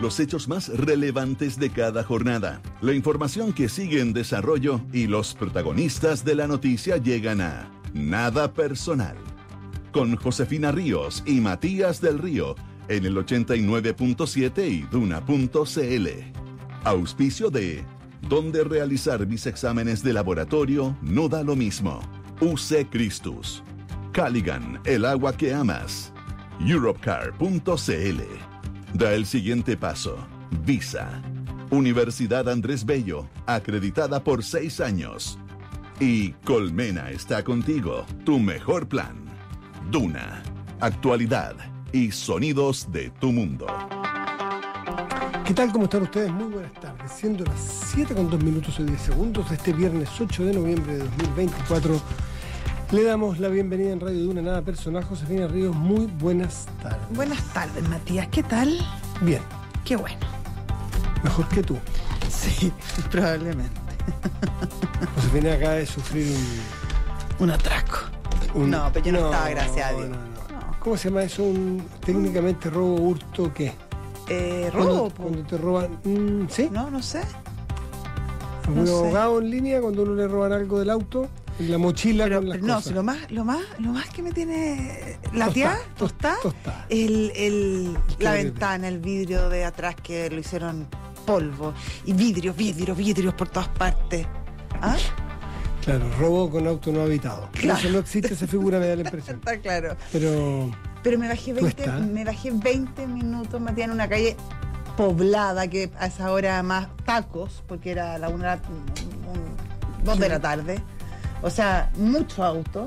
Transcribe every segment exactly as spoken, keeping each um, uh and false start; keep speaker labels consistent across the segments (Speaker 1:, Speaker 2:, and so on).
Speaker 1: los hechos más relevantes de cada jornada, la información que sigue en desarrollo y los protagonistas de la noticia llegan a Nada Personal, con Josefina Ríos y Matías del Río, en el ochenta y nueve punto siete y duna punto c l. Auspicio de Donde realizar mis exámenes de laboratorio no da lo mismo. U C Christus. Caligan, el agua que amas. Europcar punto c l. Da el siguiente paso. Visa. Universidad Andrés Bello, acreditada por seis años. Y Colmena está contigo, tu mejor plan. Duna. Actualidad y sonidos de tu mundo.
Speaker 2: ¿Qué tal? ¿Cómo están ustedes? Muy buenas tardes. Siendo las siete con dos minutos y diez segundos de este viernes ocho de noviembre de dos mil veinticuatro, le damos la bienvenida en Radio Duna Nada Personal, Josefina Ríos. Muy buenas tardes.
Speaker 3: Buenas tardes, Matías. ¿Qué tal?
Speaker 2: Bien.
Speaker 3: Qué bueno.
Speaker 2: Mejor que tú.
Speaker 3: Sí, probablemente.
Speaker 2: Josefina acaba de sufrir un...
Speaker 3: Un atraco. Un... No, pero yo no, no estaba, gracias a Dios.
Speaker 2: No, no. No. ¿Cómo se llama eso? Un, técnicamente robo, hurto, ¿qué?
Speaker 3: Eh, robo.
Speaker 2: Cuando, cuando te roban... Mm, ¿Sí?
Speaker 3: No, no sé.
Speaker 2: ¿Un
Speaker 3: no
Speaker 2: abogado
Speaker 3: sé.
Speaker 2: en línea cuando uno le roban algo del auto? En la mochila
Speaker 3: pero,
Speaker 2: con las
Speaker 3: pero no,
Speaker 2: cosas.
Speaker 3: si lo más, lo más, lo más que me tiene lateada, tostada,
Speaker 2: tostada.
Speaker 3: El, el, la
Speaker 2: Qué
Speaker 3: ventana, el vidrio de atrás que lo hicieron polvo. Y vidrios, vidrios, vidrios por todas partes. ¿Ah?
Speaker 2: Claro, robo con auto no habitado.
Speaker 3: Claro.
Speaker 2: Eso no existe, esa figura me da la impresión.
Speaker 3: Está claro.
Speaker 2: Pero...
Speaker 3: Pero me bajé veinte, me bajé veinte minutos, Matías, en una calle poblada, que a esa hora más tacos, porque era la una, un, dos de la tarde. O sea, mucho auto.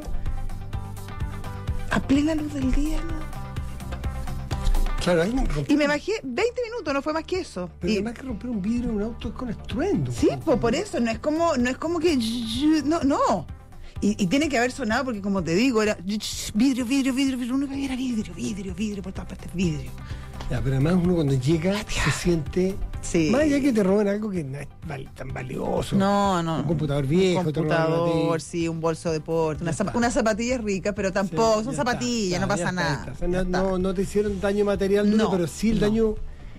Speaker 3: A plena luz del día, ¿no?
Speaker 2: Claro, hay un romper...
Speaker 3: Y me bajé veinte minutos, no fue más que eso.
Speaker 2: Pero
Speaker 3: y...
Speaker 2: además que romper un vidrio en un auto es con estruendo.
Speaker 3: Sí, pues por eso, no es como, no es como que no, no. Y, y tiene que haber sonado porque, como te digo, era vidrio, vidrio, vidrio, vidrio, uno que era vidrio, vidrio, vidrio, por todas partes, vidrio.
Speaker 2: Ya, pero además uno cuando llega se siente...
Speaker 3: Sí.
Speaker 2: Más allá que te roben algo que no es val- tan valioso.
Speaker 3: No, no.
Speaker 2: Un computador viejo.
Speaker 3: Un computador, sí, un bolso de deporte, una, zap- una zapatilla rica, pero tampoco, sí, son zapatillas, no pasa
Speaker 2: está,
Speaker 3: nada.
Speaker 2: O sea, no, no, no te hicieron daño material duro,
Speaker 3: no,
Speaker 2: pero sí el
Speaker 3: no.
Speaker 2: daño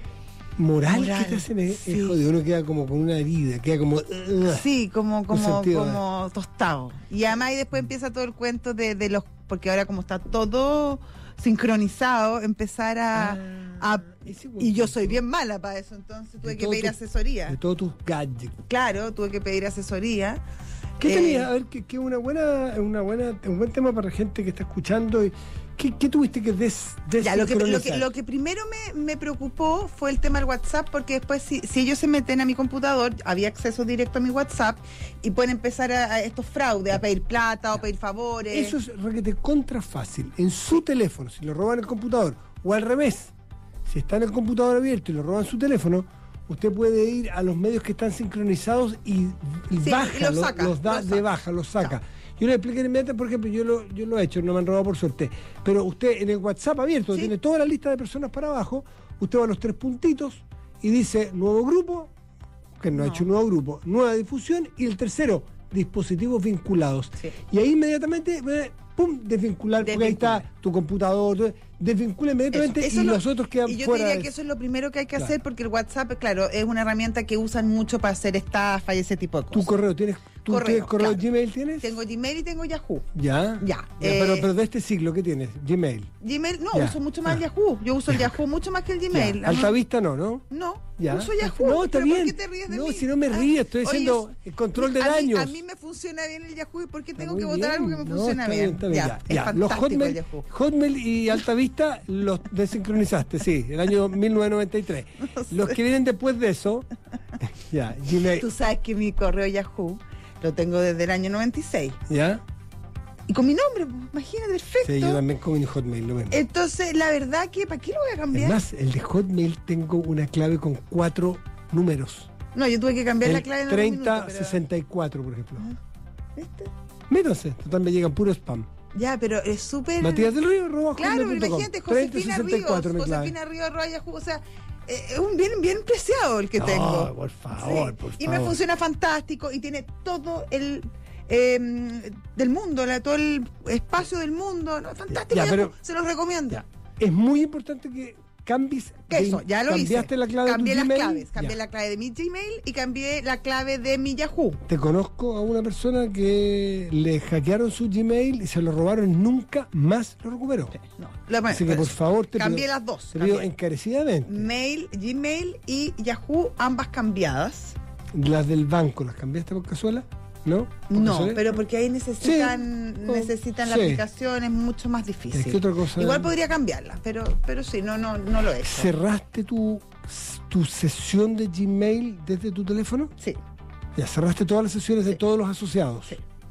Speaker 2: moral,
Speaker 3: Moral,
Speaker 2: que te hacen es,
Speaker 3: sí.
Speaker 2: es jodido. Uno queda como con una herida, queda como... Uh,
Speaker 3: Sí, como, como,
Speaker 2: sentido,
Speaker 3: como tostado. Y además y después empieza todo el cuento de, de los, porque ahora como está todo sincronizado, empezar a,
Speaker 2: ah,
Speaker 3: a y yo soy bien mala para eso, entonces tuve que pedir
Speaker 2: tu,
Speaker 3: asesoría.
Speaker 2: De todos tus gadgets.
Speaker 3: Claro, tuve que pedir asesoría.
Speaker 2: ¿Qué
Speaker 3: eh,
Speaker 2: tenías? A ver, que, que una buena, una buena, un buen tema para la gente que está escuchando. ¿Qué, qué tuviste que des,
Speaker 3: ya, lo que, lo, que,
Speaker 2: desincronizar?
Speaker 3: lo que primero me, me preocupó fue el tema del WhatsApp, porque después si, si ellos se meten a mi computador, había acceso directo a mi WhatsApp y pueden empezar a, a estos fraudes, a pedir plata o pedir favores.
Speaker 2: Eso es requete contra fácil. En su teléfono, si lo roban el computador, o al revés, si está en el computador abierto y lo roban su teléfono, usted puede ir a los medios que están sincronizados y, y
Speaker 3: sí,
Speaker 2: baja,
Speaker 3: y los,
Speaker 2: lo,
Speaker 3: saca,
Speaker 2: los da
Speaker 3: los
Speaker 2: de
Speaker 3: saca.
Speaker 2: baja, los saca.
Speaker 3: No.
Speaker 2: Yo le expliqué inmediatamente, por ejemplo, yo lo, yo lo he hecho, no me han robado por suerte. Pero usted en el WhatsApp abierto,
Speaker 3: ¿sí?
Speaker 2: Tiene toda la lista de personas para abajo, usted va a los tres puntitos y dice nuevo grupo, que no,
Speaker 3: no.
Speaker 2: ha hecho un nuevo grupo, nueva difusión, y el tercero, dispositivos vinculados.
Speaker 3: Sí.
Speaker 2: Y ahí inmediatamente, pum, desvincular, porque ahí
Speaker 3: Desvincula.
Speaker 2: está tu computador, desvincula inmediatamente
Speaker 3: Eso, eso
Speaker 2: y
Speaker 3: lo,
Speaker 2: los otros quedan
Speaker 3: y yo
Speaker 2: fuera.
Speaker 3: diría
Speaker 2: de...
Speaker 3: que eso es lo primero que hay que
Speaker 2: claro.
Speaker 3: hacer, porque el WhatsApp, claro, es una herramienta que usan mucho para hacer estafa y ese tipo de cosas.
Speaker 2: ¿Tu correo tienes? ¿Tú
Speaker 3: Correo,
Speaker 2: tienes correo
Speaker 3: claro.
Speaker 2: Gmail tienes?
Speaker 3: Tengo Gmail y tengo Yahoo.
Speaker 2: Ya.
Speaker 3: Ya.
Speaker 2: Ya,
Speaker 3: eh,
Speaker 2: pero, pero de este siglo, ¿qué tienes? Gmail.
Speaker 3: Gmail, no,
Speaker 2: Ya.
Speaker 3: uso mucho más
Speaker 2: Ya.
Speaker 3: el Yahoo. Yo uso el Yahoo mucho más que el Gmail.
Speaker 2: Ya. Altavista no, ¿no?
Speaker 3: No,
Speaker 2: Ya.
Speaker 3: uso Yahoo.
Speaker 2: No, está
Speaker 3: ¿Pero
Speaker 2: bien.
Speaker 3: ¿Por qué te ríes de
Speaker 2: No,
Speaker 3: mí?
Speaker 2: si no me río, estoy
Speaker 3: Oye,
Speaker 2: haciendo el control de
Speaker 3: a mí-
Speaker 2: daños.
Speaker 3: A mí me funciona bien el Yahoo, ¿y por qué tengo
Speaker 2: Muy
Speaker 3: que votar
Speaker 2: bien.
Speaker 3: algo que me
Speaker 2: No,
Speaker 3: funciona
Speaker 2: está
Speaker 3: bien?
Speaker 2: está bien,
Speaker 3: Ya,
Speaker 2: ya,
Speaker 3: es
Speaker 2: ya. Los
Speaker 3: fantástico el
Speaker 2: Hotmail,
Speaker 3: Yahoo.
Speaker 2: Hotmail y Altavista los desincronizaste, sí, el año mil novecientos noventa y tres.
Speaker 3: No sé.
Speaker 2: Los que vienen después de eso, ya, Gmail.
Speaker 3: Tú sabes que mi correo Yahoo lo tengo desde el año noventa y seis.
Speaker 2: ¿Ya?
Speaker 3: Y con mi nombre, pues, imagínate, perfecto.
Speaker 2: Sí, yo también con mi Hotmail lo mismo.
Speaker 3: Entonces, la verdad que, ¿para qué lo voy a cambiar?
Speaker 2: Además, el de Hotmail tengo una clave con cuatro números.
Speaker 3: No, yo tuve que cambiar la
Speaker 2: El
Speaker 3: clave en algún
Speaker 2: treinta
Speaker 3: minuto, pero-
Speaker 2: sesenta y cuatro, por ejemplo.
Speaker 3: ¿Viste?
Speaker 2: Métanse, total me llegan puro spam.
Speaker 3: Ya, pero es súper...
Speaker 2: Matías del Río, arroba
Speaker 3: Claro,
Speaker 2: hotmail
Speaker 3: pero
Speaker 2: punto com.
Speaker 3: imagínate, Josefina
Speaker 2: treinta sesenta y cuatro
Speaker 3: Ríos,
Speaker 2: mi clave.
Speaker 3: Josefina Ríos, arroba Yahoo, o sea, eh, es un bien, bien preciado el que
Speaker 2: No,
Speaker 3: tengo.
Speaker 2: por favor,
Speaker 3: Sí.
Speaker 2: por
Speaker 3: Y me
Speaker 2: favor.
Speaker 3: funciona fantástico y tiene todo el... eh, del mundo, la- todo el espacio del mundo, ¿no? Fantástico,
Speaker 2: Ya,
Speaker 3: Yahoo,
Speaker 2: pero-
Speaker 3: se los recomiendo.
Speaker 2: Ya. Es muy importante que cambies.
Speaker 3: Eso, ya lo hice.
Speaker 2: ¿Cambiaste la clave
Speaker 3: Cambié
Speaker 2: de tu
Speaker 3: las
Speaker 2: Gmail?
Speaker 3: claves. Cambié
Speaker 2: Ya.
Speaker 3: la clave de mi Gmail y cambié la clave de mi Yahoo.
Speaker 2: Te conozco a una persona que le hackearon su Gmail y se lo robaron y nunca más lo recuperó.
Speaker 3: No, lo-
Speaker 2: Así que por favor te
Speaker 3: cambié
Speaker 2: pido,
Speaker 3: las dos.
Speaker 2: te pido
Speaker 3: Cambié.
Speaker 2: encarecidamente.
Speaker 3: Mail, Gmail y Yahoo, ambas cambiadas.
Speaker 2: Las del banco, ¿las cambiaste por cazuela? ¿No? ¿Por
Speaker 3: No,
Speaker 2: casualidad?
Speaker 3: pero porque ahí necesitan
Speaker 2: Sí.
Speaker 3: necesitan la
Speaker 2: Sí.
Speaker 3: aplicación, es mucho más difícil.
Speaker 2: Es que otra cosa-
Speaker 3: Igual podría cambiarla, pero pero sí, no no no lo he hecho.
Speaker 2: ¿Cerraste tu, tu sesión de Gmail desde tu teléfono?
Speaker 3: Sí,
Speaker 2: Ya, cerraste todas las sesiones de
Speaker 3: Sí.
Speaker 2: todos los asociados.
Speaker 3: sí.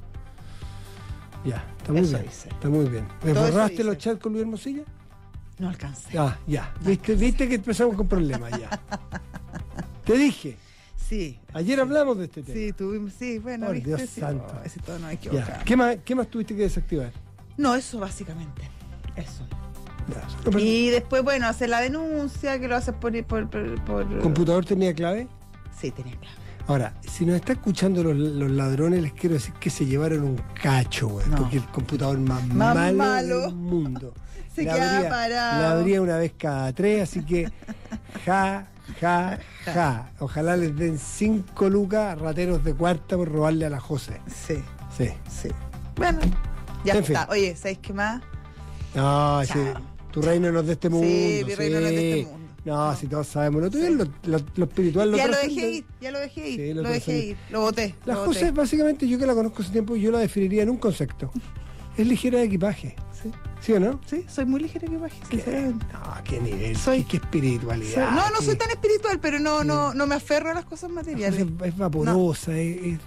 Speaker 2: Ya, está muy
Speaker 3: Eso
Speaker 2: bien.
Speaker 3: hice.
Speaker 2: Está muy bien. ¿Me
Speaker 3: Todo eso
Speaker 2: borraste
Speaker 3: hice.
Speaker 2: los chats con Luis Hermosilla?
Speaker 3: No alcancé.
Speaker 2: Ah, ya. ¿Viste, viste que empezamos con problemas ya. Te dije,
Speaker 3: Sí.
Speaker 2: ayer
Speaker 3: sí.
Speaker 2: hablamos de este tema.
Speaker 3: Sí, tuvimos, sí, bueno,
Speaker 2: Por
Speaker 3: viste,
Speaker 2: Dios
Speaker 3: sí,
Speaker 2: santo.
Speaker 3: oh, ese todo no hay que
Speaker 2: Ya.
Speaker 3: equivocar.
Speaker 2: ¿Qué más, ¿Qué más tuviste que desactivar?
Speaker 3: No, eso básicamente. Eso.
Speaker 2: Ya. No, pero-
Speaker 3: Y después, bueno, hacer la denuncia, que lo haces por por, por, por-
Speaker 2: ¿Computador tenía clave?
Speaker 3: Sí, tenía clave.
Speaker 2: Ahora, si nos están escuchando los, los ladrones, les quiero decir que se llevaron un cacho, güey.
Speaker 3: No.
Speaker 2: Porque el computador más,
Speaker 3: Más
Speaker 2: malo,
Speaker 3: malo.
Speaker 2: del mundo.
Speaker 3: Se
Speaker 2: La
Speaker 3: queda
Speaker 2: abría-
Speaker 3: parado.
Speaker 2: La abría una vez cada tres, así que ja, ja, ja. Ojalá les den cinco lucas a rateros de cuarta por robarle a la José.
Speaker 3: Sí,
Speaker 2: Sí.
Speaker 3: sí. Bueno, ya
Speaker 2: En
Speaker 3: está.
Speaker 2: fin.
Speaker 3: Oye, ¿sabéis qué más?
Speaker 2: No, sí,
Speaker 3: Chao.
Speaker 2: tu reino no es de este mundo.
Speaker 3: Sí, mi reino no es de este
Speaker 2: sí.
Speaker 3: mundo.
Speaker 2: No,
Speaker 3: No.
Speaker 2: si todos sabemos. Lo tuyo es lo, lo- lo espiritual. Lo
Speaker 3: Ya lo
Speaker 2: trascendente.
Speaker 3: dejé ir, ya lo dejé ir,
Speaker 2: Sí, lo
Speaker 3: lo dejé
Speaker 2: trascendente.
Speaker 3: ir, lo boté.
Speaker 2: La
Speaker 3: lo
Speaker 2: José,
Speaker 3: boté.
Speaker 2: básicamente, yo que la conozco hace tiempo, yo la definiría en un concepto. Es ligera de equipaje.
Speaker 3: Sí,
Speaker 2: ¿Sí o no?
Speaker 3: sí, soy muy ligera que baje,
Speaker 2: ¿Qué?
Speaker 3: sinceramente.
Speaker 2: No, qué nivel,
Speaker 3: Soy-
Speaker 2: qué, qué espiritualidad.
Speaker 3: Soy- no, no
Speaker 2: qué-
Speaker 3: soy tan espiritual, pero no, no, no me aferro a las cosas
Speaker 2: la
Speaker 3: materiales.
Speaker 2: José es vaporosa, es,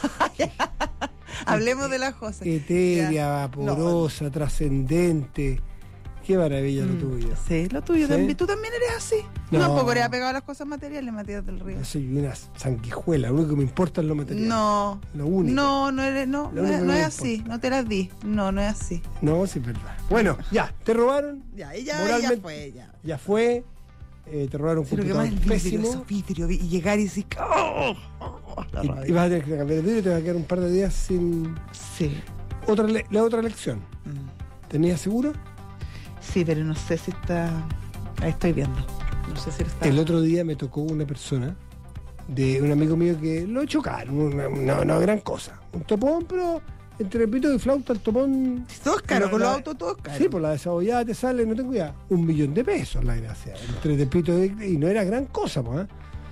Speaker 3: Hablemos de la José.
Speaker 2: es etérea,
Speaker 3: Ya.
Speaker 2: vaporosa, trascendente. Qué maravilla lo
Speaker 3: Mm,
Speaker 2: tuyo.
Speaker 3: Sí, lo tuyo
Speaker 2: ¿Sí?
Speaker 3: también. Tú también eres así.
Speaker 2: No.
Speaker 3: No. Tampoco eres apegado a las cosas materiales, Matías del Río.
Speaker 2: Yo soy una sanguijuela, lo único que me importa es lo material.
Speaker 3: No.
Speaker 2: Lo único.
Speaker 3: No, no eres, no,
Speaker 2: Lo
Speaker 3: no,
Speaker 2: único
Speaker 3: es,
Speaker 2: que
Speaker 3: no
Speaker 2: me
Speaker 3: es así.
Speaker 2: importa.
Speaker 3: No te las di. No, no es así.
Speaker 2: No, sí es verdad. Bueno, ya, te robaron.
Speaker 3: Ya, y ya, ya
Speaker 2: Moralmente,
Speaker 3: fue, ya.
Speaker 2: Ya fue. eh, te robaron un
Speaker 3: Sí, lo que más
Speaker 2: computador
Speaker 3: es el vidrio,
Speaker 2: pésimo.
Speaker 3: esos vidrios, y llegar y decir, ¡oh! oh, la
Speaker 2: Y,
Speaker 3: rabia.
Speaker 2: y vas a tener que cambiar de vidrio y te vas a quedar un par de días sin.
Speaker 3: Sí.
Speaker 2: Otra le- la otra lección.
Speaker 3: Mm.
Speaker 2: ¿Tenías seguro?
Speaker 3: Sí, pero no sé si está. Ahí estoy viendo. No sé si está.
Speaker 2: El otro día me tocó una persona de un amigo mío que lo chocaron, una, una, una gran cosa. Un topón, pero entre pito y flauta el topón.
Speaker 3: Todo es caro,
Speaker 2: la-
Speaker 3: con los
Speaker 2: la-
Speaker 3: autos todo es caro.
Speaker 2: Sí, por la desabollada te sale, no tengo idea, un millón de pesos la gracia. Entre tepito y, y no era gran cosa, pues. ¿eh?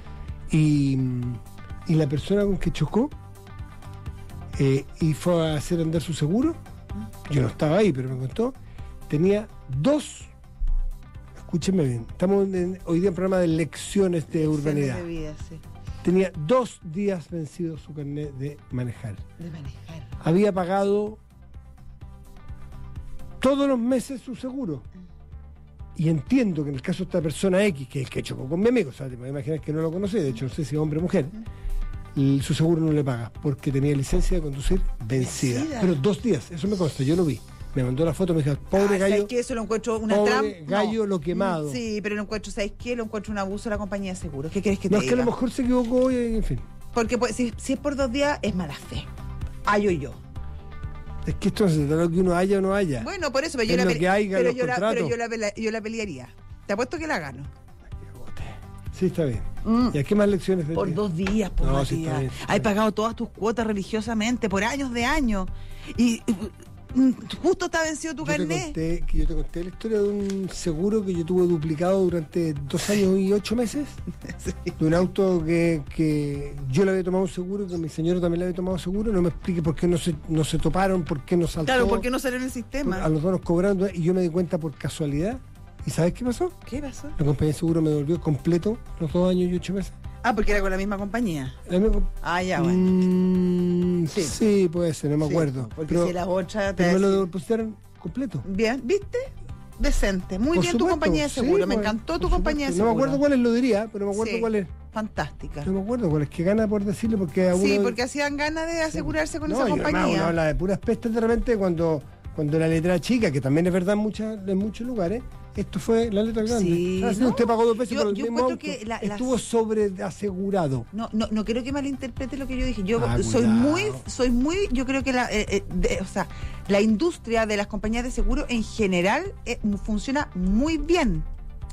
Speaker 2: Y, y la persona con que chocó eh, y fue a hacer andar su seguro, yo no estaba ahí, pero me contó, tenía dos. Escúchenme bien, estamos en- hoy día en programa de lecciones de
Speaker 3: Lecciones
Speaker 2: urbanidad.
Speaker 3: de vida, sí.
Speaker 2: Tenía dos días vencido su carnet de manejar.
Speaker 3: De manejar.
Speaker 2: Había pagado todos los meses su seguro. Y entiendo que en el caso de esta persona X, que es el que chocó con mi amigo, o sea, te puedes imaginar que no lo conocí, de hecho no sé si es hombre o mujer, el- su seguro no le paga porque tenía licencia de conducir vencida.
Speaker 3: Vencida.
Speaker 2: Pero dos días, eso me consta, yo lo vi. Me mandó la foto, me dijo, pobre
Speaker 3: Ah,
Speaker 2: gallo.
Speaker 3: ¿sabes qué? Eso lo encuentro una
Speaker 2: pobre
Speaker 3: trampa.
Speaker 2: gallo
Speaker 3: No.
Speaker 2: lo quemado.
Speaker 3: Sí, pero lo encuentro, ¿sabes qué? Lo encuentro un abuso de la compañía de seguros. ¿Qué quieres que
Speaker 2: No,
Speaker 3: te
Speaker 2: es que a
Speaker 3: diga?
Speaker 2: lo mejor se equivocó y en fin.
Speaker 3: Porque pues, si, si es por dos días, es mala fe. Ay, o yo.
Speaker 2: Es que esto no se trata de lo que uno haya o no haya.
Speaker 3: Bueno, por eso, pero yo,
Speaker 2: Es
Speaker 3: la,
Speaker 2: lo
Speaker 3: pele-
Speaker 2: que haya en
Speaker 3: pero
Speaker 2: los
Speaker 3: yo, la, pero
Speaker 2: contratos.
Speaker 3: yo, la, pela- yo la pelearía. Te apuesto que la gano.
Speaker 2: Sí, está bien.
Speaker 3: Mm.
Speaker 2: ¿Y a qué más lecciones de
Speaker 3: Por
Speaker 2: ti?
Speaker 3: dos días, por
Speaker 2: No,
Speaker 3: Matías.
Speaker 2: sí, está bien, está
Speaker 3: Has
Speaker 2: bien.
Speaker 3: pagado todas tus cuotas religiosamente por años de años. Y mm, justo está vencido tu
Speaker 2: Yo te
Speaker 3: carnet.
Speaker 2: conté, que yo te conté la historia de un seguro que yo tuve duplicado durante dos años y ocho meses.
Speaker 3: Sí.
Speaker 2: De un auto que, que yo le había tomado un seguro, que mi señora también le había tomado seguro. No me explique por qué no se, no se toparon, por qué no saltó.
Speaker 3: Claro, porque no salió en el
Speaker 2: por-
Speaker 3: sistema.
Speaker 2: A los dos nos cobraron y yo me di cuenta por casualidad. ¿Y sabes qué pasó?
Speaker 3: ¿Qué pasó?
Speaker 2: La compañía de seguro me devolvió completo los dos años y ocho meses.
Speaker 3: Ah, porque era con la misma compañía.
Speaker 2: La misma-
Speaker 3: Ah, ya, bueno.
Speaker 2: Mm,
Speaker 3: Sí.
Speaker 2: sí. puede ser, no me
Speaker 3: Sí,
Speaker 2: acuerdo.
Speaker 3: porque
Speaker 2: pero
Speaker 3: si la otra te
Speaker 2: pero me
Speaker 3: va a
Speaker 2: lo
Speaker 3: decir-
Speaker 2: depositaron completo.
Speaker 3: Bien, ¿viste? Decente. Muy
Speaker 2: Por
Speaker 3: bien tu
Speaker 2: supuesto,
Speaker 3: compañía de
Speaker 2: sí,
Speaker 3: seguro. me
Speaker 2: pues,
Speaker 3: encantó tu
Speaker 2: por
Speaker 3: compañía de
Speaker 2: supuesto.
Speaker 3: seguro.
Speaker 2: No me acuerdo cuál es, lo diría, pero me acuerdo
Speaker 3: Sí.
Speaker 2: cuál es.
Speaker 3: Fantástica.
Speaker 2: No me acuerdo cuál es, que gana por decirle, porque a uno...
Speaker 3: Sí, porque hacían ganas de asegurarse con
Speaker 2: no,
Speaker 3: esa
Speaker 2: y además
Speaker 3: compañía.
Speaker 2: uno habla de puras pestes de repente cuando, cuando la letra chica, que también es verdad en, muchas, en muchos lugares, esto fue la letra grande.
Speaker 3: Sí,
Speaker 2: Ah, sí,
Speaker 3: no.
Speaker 2: usted pagó dos veces
Speaker 3: Yo-
Speaker 2: por el
Speaker 3: yo
Speaker 2: mismo
Speaker 3: encuentro
Speaker 2: auto.
Speaker 3: que la-
Speaker 2: Estuvo
Speaker 3: las-
Speaker 2: sobreasegurado.
Speaker 3: No, no, no quiero que malinterprete lo que yo dije. Yo
Speaker 2: Ah,
Speaker 3: soy
Speaker 2: cuidado.
Speaker 3: muy, soy muy, yo creo que la, eh, eh, de- o sea, la industria de las compañías de seguro en general eh, funciona muy bien.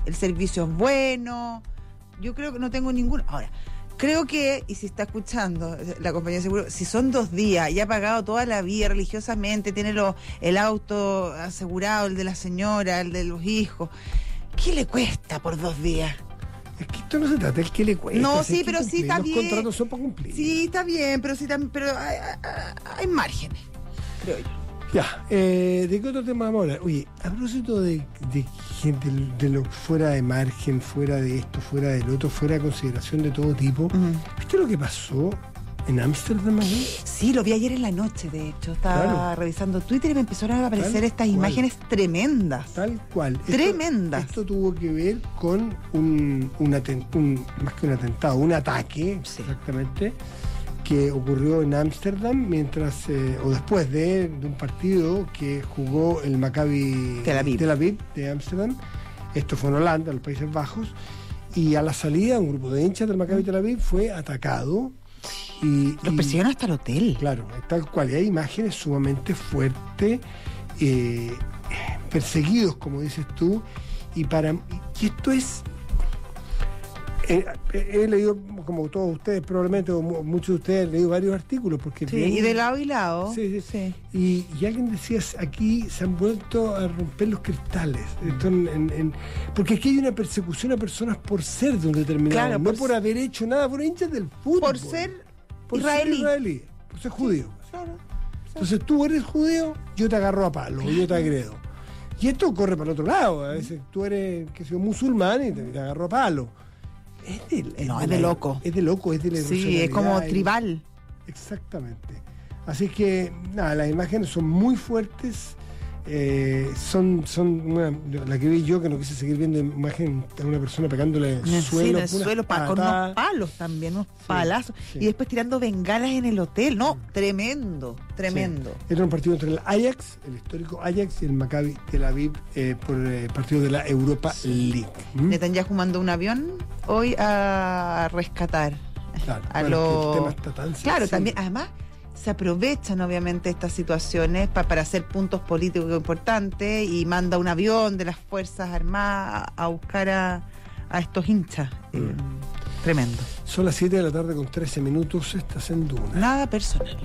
Speaker 3: el servicio es bueno. Yo creo que no tengo ninguno. Ahora, creo que, y si está escuchando la compañía de seguro, si son dos días y ha pagado toda la vida religiosamente, tiene lo, el auto asegurado, el de la señora, el de los hijos, ¿qué le cuesta por dos días?
Speaker 2: Es que esto no se trata del que le cuesta.
Speaker 3: No, sí, pero sí está bien.
Speaker 2: Los contratos son para cumplir.
Speaker 3: Sí, está bien, pero sí también, pero hay, hay, hay márgenes, creo yo.
Speaker 2: Ya, eh, ¿de qué otro tema vamos a hablar? Oye, a propósito de, de gente, de lo fuera de margen, fuera de esto, fuera del otro, fuera de consideración de todo tipo, uh-huh. ¿Viste lo que pasó en Ámsterdam?
Speaker 3: Sí, lo vi ayer en la noche, de hecho. Estaba claro. revisando Twitter y me empezaron a aparecer tal estas cual. imágenes tremendas.
Speaker 2: Tal cual.
Speaker 3: Tremendas.
Speaker 2: Esto, esto tuvo que ver con un, un, atent, un más que un atentado, un ataque, sí. exactamente, que ocurrió en Ámsterdam mientras eh, o después de, de un partido que jugó el Maccabi
Speaker 3: Tel Aviv,
Speaker 2: Tel Aviv de Ámsterdam. Esto fue en Holanda, en los Países Bajos, y a la salida un grupo de hinchas del Maccabi Tel Aviv fue atacado. Y,
Speaker 3: los persiguieron hasta el hotel.
Speaker 2: Claro, tal cual. Y hay imágenes sumamente fuertes, eh, perseguidos, como dices tú, y para y esto es... Eh, he leído, como todos ustedes probablemente, o muchos de ustedes han leído varios artículos. Porque
Speaker 3: sí, y de lado y lado.
Speaker 2: Sí, sí, sí. Y, y alguien decía, aquí se han vuelto a romper los cristales. Esto en, en, en, porque aquí hay una persecución a personas por ser de un determinado, claro, no por, por haber hecho nada, por hinchas del fútbol.
Speaker 3: Por ser
Speaker 2: por
Speaker 3: israelí.
Speaker 2: Ser israelí, por ser judío.
Speaker 3: Sí, claro, claro.
Speaker 2: Entonces tú eres judío, yo te agarro a palo, claro. yo te agredo. Y esto corre para el otro lado. A veces tú eres, que soy musulmán y te, te agarro a palo. Es de, es
Speaker 3: no,
Speaker 2: de
Speaker 3: es
Speaker 2: la,
Speaker 3: de loco.
Speaker 2: Es de loco, es de la
Speaker 3: sí, es como tribal.
Speaker 2: Exactamente. Así que, nada, las imágenes son muy fuertes. Eh, son, son una, la que vi yo, que no quise seguir viendo imagen de una persona pegándole en el
Speaker 3: sí,
Speaker 2: suelo.
Speaker 3: En el suelo, pa, con unos palos también, unos sí, palazos. Sí. Y después tirando bengalas en el hotel. No, tremendo, tremendo.
Speaker 2: Sí. Este era un partido entre el Ajax, el histórico Ajax, y el Maccabi Tel Aviv eh, por el eh, partido de la Europa sí. League.
Speaker 3: ¿Mm? Netanyahu mandó un avión hoy a rescatar
Speaker 2: claro,
Speaker 3: a
Speaker 2: bueno,
Speaker 3: los...
Speaker 2: el tema está tan
Speaker 3: claro,
Speaker 2: sensible.
Speaker 3: también, además... se aprovechan obviamente estas situaciones pa, para hacer puntos políticos importantes y manda un avión de las Fuerzas Armadas a buscar a, a estos hinchas. Mm. Eh, tremendo.
Speaker 2: Son las siete de la tarde con trece minutos, estás en Duna.
Speaker 3: Nada personal.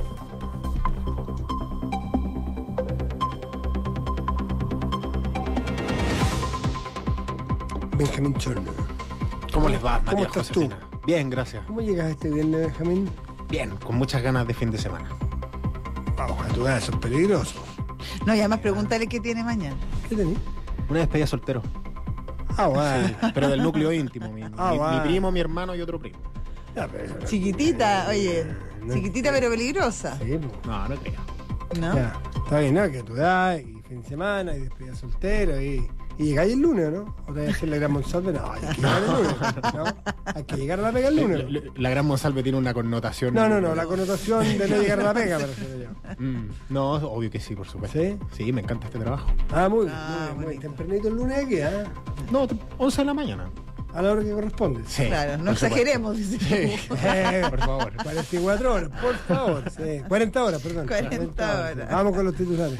Speaker 2: Benjamín Chorno.
Speaker 4: ¿Cómo les va, María
Speaker 2: ¿Cómo estás
Speaker 4: Josefina?
Speaker 2: tú?
Speaker 4: Bien, gracias.
Speaker 2: ¿Cómo llegas este viernes, Benjamín?
Speaker 4: Bien, con muchas ganas de fin de semana.
Speaker 2: Vamos, a tu edad, eso es peligroso.
Speaker 3: No, y además pregúntale qué tiene mañana.
Speaker 2: ¿Qué tenés?
Speaker 4: Una despedida soltero.
Speaker 2: Ah, bueno.
Speaker 4: Sí, pero del núcleo íntimo. Mi,
Speaker 2: ah,
Speaker 4: mi,
Speaker 2: bueno.
Speaker 4: mi primo, mi hermano y otro primo.
Speaker 2: Ya, pero,
Speaker 3: chiquitita,
Speaker 2: eh,
Speaker 3: oye.
Speaker 2: No,
Speaker 3: chiquitita pero peligrosa.
Speaker 2: Sí, pues.
Speaker 4: No, no creo.
Speaker 3: ¿No?
Speaker 2: Ya, está bien, ¿no? Que a tu edad, y fin de semana, y despedida soltero, y... ¿Y llegáis el lunes, no? ¿O te voy a hacer la gran Monsalve? No, hay que llegar el lunes, ¿no? Hay que llegar a la pega el lunes.
Speaker 4: La, la, la gran Monsalve tiene una connotación...
Speaker 2: No, no, no, la connotación de no llegar a la pega, pero yo.
Speaker 4: Mm, no, obvio que sí, por supuesto.
Speaker 2: ¿Sí?
Speaker 4: Sí, me encanta este trabajo.
Speaker 2: Ah, muy bien,
Speaker 3: Ah,
Speaker 2: muy bien. Tempranito el lunes aquí, ¿ah? ¿eh?
Speaker 4: No, once de la mañana.
Speaker 2: A la hora que corresponde.
Speaker 4: Sí.
Speaker 3: Claro, no exageremos, dice.
Speaker 2: Sí. Eh,
Speaker 4: por favor.
Speaker 2: cuarenta y cuatro horas, por favor. Sí. cuarenta horas, perdón.
Speaker 3: cuarenta horas.
Speaker 2: Vamos con los titulares.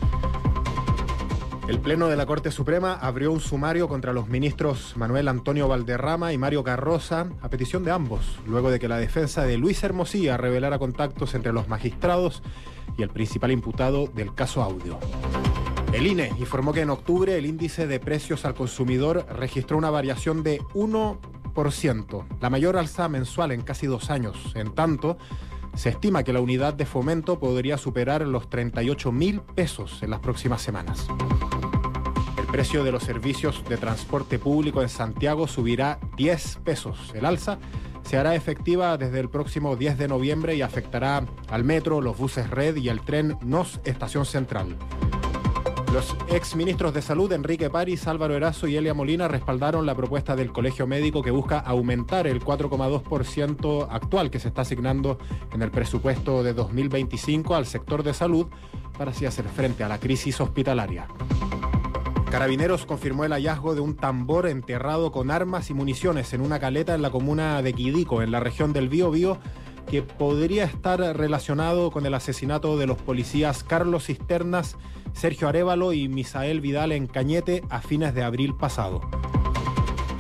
Speaker 4: El Pleno de la Corte Suprema abrió un sumario contra los ministros Manuel Antonio Valderrama y Mario Carroza a petición de ambos, luego de que la defensa de Luis Hermosilla revelara contactos entre los magistrados y el principal imputado del caso Audio. El I N E informó que en octubre el índice de precios al consumidor registró una variación de uno por ciento, la mayor alza mensual en casi dos años. En tanto, se estima que la unidad de fomento podría superar los treinta y ocho mil pesos en las próximas semanas. El precio de los servicios de transporte público en Santiago subirá diez pesos. El alza se hará efectiva desde el próximo diez de noviembre y afectará al metro, los buses Red y el tren N O S Estación Central. Los exministros de Salud, Enrique París, Álvaro Erazo y Elia Molina, respaldaron la propuesta del Colegio Médico que busca aumentar el cuatro coma dos por ciento actual que se está asignando en el presupuesto de dos mil veinticinco al sector de salud para así hacer frente a la crisis hospitalaria. Carabineros confirmó el hallazgo de un tambor enterrado con armas y municiones en una caleta en la comuna de Quidico, en la región del Biobío, que podría estar relacionado con el asesinato de los policías Carlos Cisternas, Sergio Arévalo y Misael Vidal en Cañete a fines de abril pasado.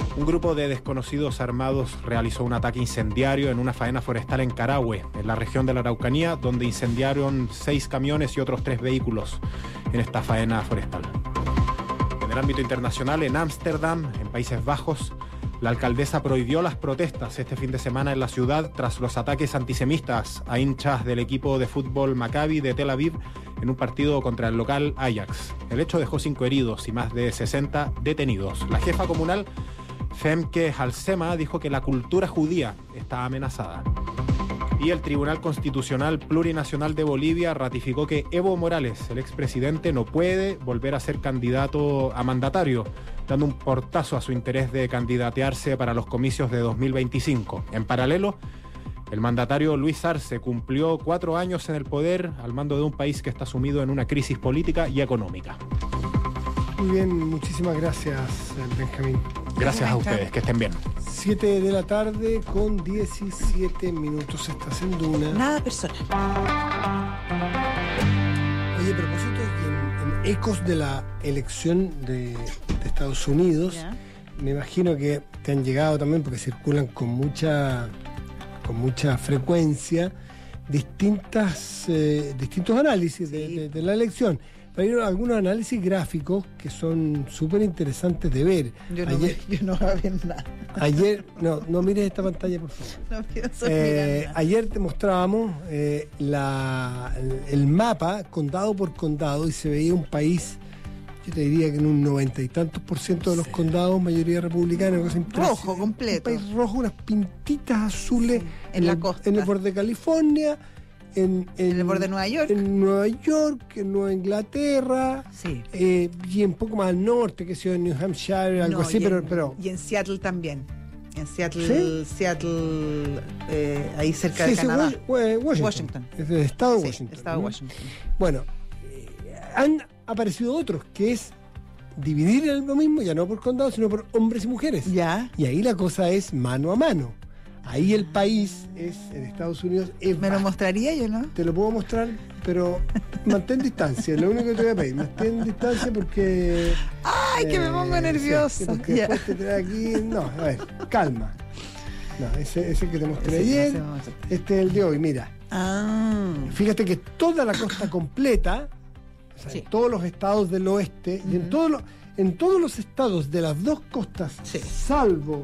Speaker 4: Un grupo de desconocidos armados realizó un ataque incendiario en una faena forestal en Carahue, en la región de la Araucanía, donde incendiaron seis camiones y otros tres vehículos en esta faena forestal. En el ámbito internacional, en Ámsterdam, en Países Bajos, la alcaldesa prohibió las protestas este fin de semana en la ciudad tras los ataques antisemitas a hinchas del equipo de fútbol Maccabi de Tel Aviv en un partido contra el local Ajax. El hecho dejó cinco heridos y más de sesenta detenidos. La jefa comunal Femke Halsema dijo que la cultura judía está amenazada. Y el Tribunal Constitucional Plurinacional de Bolivia ratificó que Evo Morales, el expresidente, no puede volver a ser candidato a mandatario, dando un portazo a su interés de candidatearse para los comicios de dos mil veinticinco. En paralelo, el mandatario Luis Arce cumplió cuatro años en el poder al mando de un país que está sumido en una crisis política y económica.
Speaker 2: Muy bien, muchísimas gracias, Benjamín.
Speaker 4: Gracias a ustedes, que estén bien.
Speaker 2: siete de la tarde con diecisiete minutos. Estás en Duna.
Speaker 3: Nada personal.
Speaker 2: Oye, a propósito, en, en ecos de la elección de, de Estados Unidos,
Speaker 3: ¿ya?
Speaker 2: Me imagino que te han llegado también, porque circulan con mucha, con mucha frecuencia, distintas, eh, distintos análisis
Speaker 3: Sí.
Speaker 2: de, de, de la elección. Pero hay algunos análisis gráficos que son súper interesantes de ver.
Speaker 3: Yo no,
Speaker 2: ayer,
Speaker 3: yo no voy a ver nada.
Speaker 2: ayer, no, no mires esta pantalla, por favor.
Speaker 3: No pienso
Speaker 2: Eh,
Speaker 3: mirar nada.
Speaker 2: ayer te mostrábamos eh, la, el mapa condado por condado y se veía un país, yo te diría que en un noventa y tantos por ciento de los condados, mayoría republicana, una cosa impresionante.
Speaker 3: Rojo, completo.
Speaker 2: Un país rojo, unas pintitas azules
Speaker 3: Sí, en la
Speaker 2: el,
Speaker 3: costa.
Speaker 2: en el borde de California, en,
Speaker 3: En el borde de Nueva York.
Speaker 2: en Nueva York, en Nueva Inglaterra,
Speaker 3: Sí.
Speaker 2: eh, y un poco más al norte, que sea en New Hampshire, algo
Speaker 3: No,
Speaker 2: así,
Speaker 3: y
Speaker 2: pero,
Speaker 3: en,
Speaker 2: pero
Speaker 3: y en Seattle también. En Seattle,
Speaker 2: ¿Sí?
Speaker 3: Seattle eh, ahí cerca
Speaker 2: sí,
Speaker 3: de
Speaker 2: sí,
Speaker 3: Canadá.
Speaker 2: Wash- Washington.
Speaker 3: Washington.
Speaker 2: Es del estado de
Speaker 3: Sí,
Speaker 2: Washington.
Speaker 3: estado de
Speaker 2: ¿no?
Speaker 3: Washington.
Speaker 2: Bueno, eh, han aparecido otros, que es dividir lo mismo, ya no por condados, sino por hombres y mujeres.
Speaker 3: Ya.
Speaker 2: Y ahí la cosa es mano a mano. Ahí el país es, en Estados Unidos, es
Speaker 3: Me lo
Speaker 2: bast-
Speaker 3: mostraría yo, ¿no?
Speaker 2: Te lo puedo mostrar, pero mantén distancia. Lo único que te voy a pedir, mantén distancia porque...
Speaker 3: Ay, que me pongo
Speaker 2: sí,
Speaker 3: nerviosa.
Speaker 2: sí, porque
Speaker 3: Ya.
Speaker 2: después te trae aquí... No, a ver, calma. No, ese, ese que te mostré
Speaker 3: Ese-
Speaker 2: ayer,
Speaker 3: ese me mostró.
Speaker 2: este es el de hoy, mira.
Speaker 3: Ah.
Speaker 2: Fíjate que toda la costa completa, o sea,
Speaker 3: Sí.
Speaker 2: en todos los estados del oeste, y en todos los, en todos los estados de las dos costas,
Speaker 3: Sí.
Speaker 2: salvo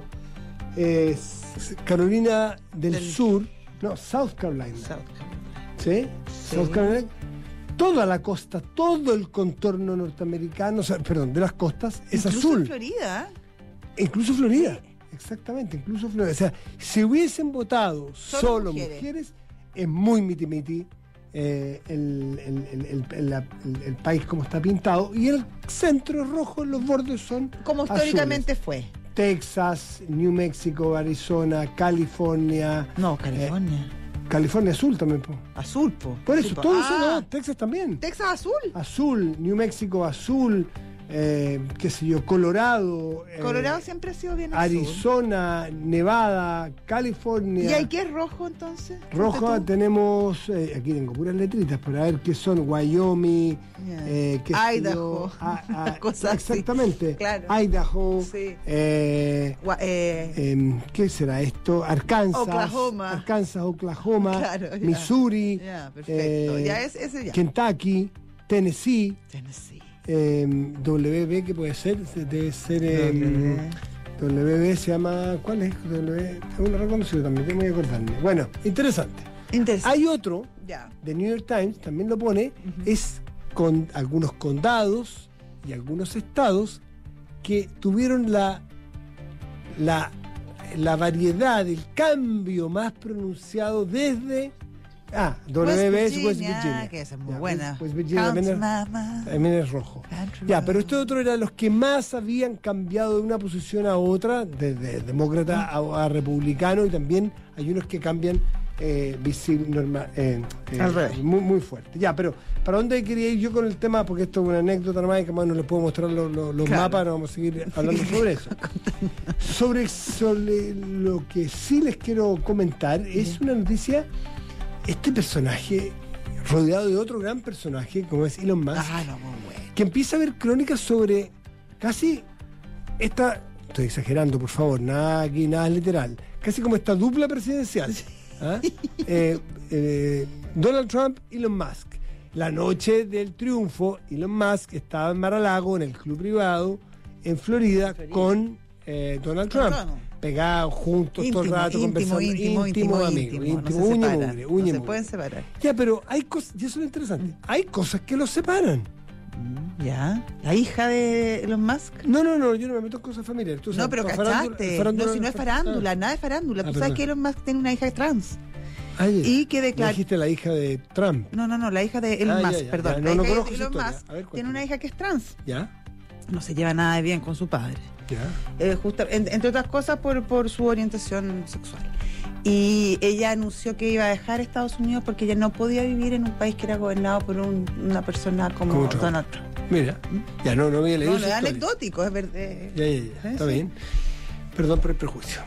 Speaker 2: eh, S- Carolina del,
Speaker 3: Del-
Speaker 2: Sur, no, South Carolina,
Speaker 3: South Carolina.
Speaker 2: ¿sí?
Speaker 3: Sí.
Speaker 2: South Carolina, toda la costa, todo el contorno norteamericano, o sea, perdón, de las costas, es
Speaker 3: Incluso
Speaker 2: azul.
Speaker 3: en Florida.
Speaker 2: Incluso Florida. Exactamente, incluso Florida. O sea, si hubiesen votado
Speaker 3: Solo
Speaker 2: solo,
Speaker 3: mujeres.
Speaker 2: mujeres. es muy miti-miti eh, el, el- el- el- el- la- el- el país como está pintado. Y el centro es rojo, los bordes son
Speaker 3: Como
Speaker 2: azules.
Speaker 3: históricamente fue.
Speaker 2: Texas, New Mexico, Arizona, California.
Speaker 3: No, California.
Speaker 2: California azul también. po.
Speaker 3: Azul, po.
Speaker 2: Por
Speaker 3: Sí,
Speaker 2: eso,
Speaker 3: po.
Speaker 2: todos
Speaker 3: Ah,
Speaker 2: son, no, Texas también.
Speaker 3: Texas azul.
Speaker 2: Azul, New Mexico azul, eh, qué sé yo, Colorado. eh,
Speaker 3: Colorado siempre ha sido bien azul.
Speaker 2: Arizona, Nevada, California.
Speaker 3: ¿Y hay qué es rojo entonces?
Speaker 2: Roja
Speaker 3: Ponte tú.
Speaker 2: tenemos, eh, aquí tengo puras letritas, pero a ver qué son, Wyoming,
Speaker 3: Ya.
Speaker 2: eh, qué sé
Speaker 3: Idaho.
Speaker 2: yo, ah, ah,
Speaker 3: Cosas así.
Speaker 2: exactamente,
Speaker 3: Claro.
Speaker 2: Idaho,
Speaker 3: Sí.
Speaker 2: eh,
Speaker 3: Gua- eh,
Speaker 2: em, ¿qué será esto? Arkansas,
Speaker 3: Oklahoma.
Speaker 2: Arkansas, Oklahoma,
Speaker 3: Claro, ya.
Speaker 2: Missouri,
Speaker 3: ya, perfecto.
Speaker 2: eh,
Speaker 3: ya es ese ya.
Speaker 2: Kentucky, Tennessee,
Speaker 3: Tennessee.
Speaker 2: em, W B, ¿qué puede ser? Debe ser... em, W B se llama. ¿Cuál es? W. Es uno reconocido también, tengo que acordarme. Bueno, interesante.
Speaker 3: Interesante.
Speaker 2: Hay otro,
Speaker 3: Ya.
Speaker 2: de New York Times, también lo pone, es con algunos condados y algunos estados que tuvieron la, la, la variedad, el cambio más pronunciado desde. Ah, W B es West Virginia.
Speaker 3: Que esa es muy
Speaker 2: Ya,
Speaker 3: buena.
Speaker 2: West, West Virginia también es,
Speaker 3: Mama.
Speaker 2: también es rojo.
Speaker 3: Country
Speaker 2: Ya,
Speaker 3: road.
Speaker 2: pero este otro era los que más habían cambiado de una posición a otra, desde demócrata a, a republicano, y también hay unos que cambian eh, visi- norma- eh, eh,
Speaker 3: Al revés.
Speaker 2: muy, muy fuerte. Ya, pero ¿para dónde quería ir yo con el tema? Porque esto es una anécdota nomás y que más no les puedo mostrar los, los- los
Speaker 3: Claro.
Speaker 2: mapas, no vamos a seguir hablando sobre eso. sobre, sobre lo que sí les quiero comentar es una noticia, este personaje rodeado de otro gran personaje como es Elon Musk,
Speaker 3: Ah, no, muy bueno.
Speaker 2: que empieza a ver crónicas sobre casi esta estoy exagerando, por favor, nada aquí, nada literal. Casi como esta dupla presidencial. ¿Ah? Eh, eh, Donald Trump y Elon Musk. La noche del triunfo, Elon Musk estaba en Mar-a-Lago, en el club privado, en Florida, Florida. con eh, Donald Trump. Pegados juntos íntimo, todo el rato,
Speaker 3: íntimo,
Speaker 2: conversando.
Speaker 3: Íntimo, íntimo,
Speaker 2: amigos.
Speaker 3: íntimo,
Speaker 2: íntimo,
Speaker 3: no se
Speaker 2: uña,
Speaker 3: separan,
Speaker 2: mugre, uña,
Speaker 3: no se
Speaker 2: mugre.
Speaker 3: pueden separar.
Speaker 2: Ya, pero hay cosas, y eso es lo interesante, mm. hay cosas que los separan.
Speaker 3: Ya. ¿La hija de Elon Musk?
Speaker 2: No, no, no, yo no me meto en cosas familiares. Tú
Speaker 3: no,
Speaker 2: sabes,
Speaker 3: pero cachaste. No, si no es farándula, ah. nada de farándula.
Speaker 2: Ah,
Speaker 3: Tú
Speaker 2: perdón.
Speaker 3: sabes que Elon Musk tiene una hija trans.
Speaker 2: Ah, ya.
Speaker 3: Y que declara.
Speaker 2: Dijiste la hija de Trump.
Speaker 3: No, no, no, la hija de Elon
Speaker 2: ah,
Speaker 3: Musk,
Speaker 2: ya, ya,
Speaker 3: perdón.
Speaker 2: Ya.
Speaker 3: La
Speaker 2: No,
Speaker 3: hija
Speaker 2: no
Speaker 3: de Elon Musk
Speaker 2: ver,
Speaker 3: tiene una hija que es trans.
Speaker 2: ¿Ya?
Speaker 3: No se lleva nada de bien con su padre.
Speaker 2: ¿Ya?
Speaker 3: Eh, justa, en, entre otras cosas por, por su orientación sexual. Y ella anunció que iba a dejar Estados Unidos porque ella no podía vivir en un país que era gobernado por un, una persona como, como Trump. Donald Trump.
Speaker 2: Mira, ya no, no había leído.
Speaker 3: No, no es anecdótico, es verdad.
Speaker 2: Ya, ya, ya, está bien. Perdón por el prejuicio.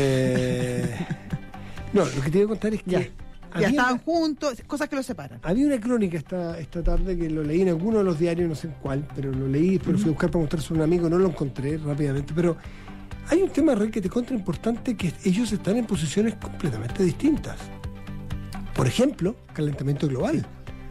Speaker 2: Eh, no, lo que te iba a contar es que.
Speaker 3: Ya, ya estaban una, juntos, cosas que los separan.
Speaker 2: Había una crónica esta, esta tarde que lo leí en alguno de los diarios, no sé en cuál, pero lo leí, pero uh-huh. fui a buscar para mostrárselo a un amigo, no lo encontré rápidamente, pero hay un tema re que te contra importante, que ellos están en posiciones completamente distintas. Por ejemplo, calentamiento global.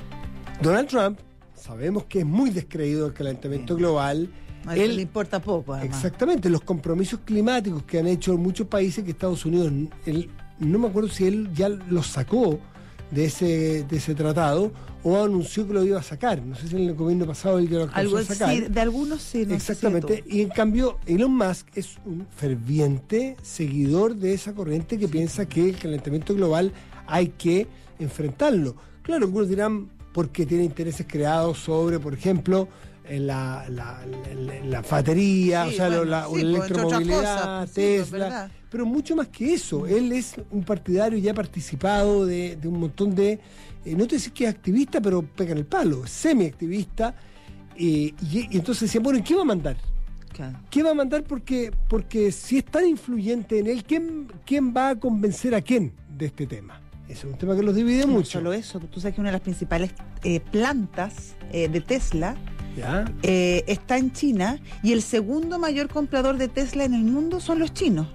Speaker 2: Donald Trump, sabemos que es muy descreído el calentamiento global.
Speaker 3: A él le importa poco, además.
Speaker 2: Exactamente, los compromisos climáticos que han hecho muchos países, que Estados Unidos, él, no me acuerdo si él ya los sacó de ese, de ese tratado o anunció que lo iba a sacar. No sé si en el gobierno pasado él ya lo alcanzó a sacar.
Speaker 3: Sí, de algunos sí. No
Speaker 2: Exactamente,
Speaker 3: sé si
Speaker 2: y en cambio Elon Musk es un ferviente seguidor de esa corriente que sí. piensa que el calentamiento global hay que enfrentarlo. Claro, algunos dirán porque tiene intereses creados sobre, por ejemplo, en la, la, la, la batería, sí, o sea, bueno, la, sí, la electromovilidad, cosas, Tesla, sí, pero mucho más que eso. Él es un partidario y ha participado de, de un montón de, eh, no te decir que es activista, pero pega en el palo, semi-activista, eh, y, y entonces decían, bueno, ¿y qué va a mandar? Claro. ¿Qué va a mandar? Porque, porque si es tan influyente en él, ¿quién, quién va a convencer a quién de este tema? Ese es un tema que los divide
Speaker 3: no
Speaker 2: mucho.
Speaker 3: No solo eso, tú sabes que una de las principales eh, plantas eh, de Tesla
Speaker 2: ¿Ya?
Speaker 3: Eh, está en China, y el segundo mayor comprador de Tesla en el mundo son los chinos.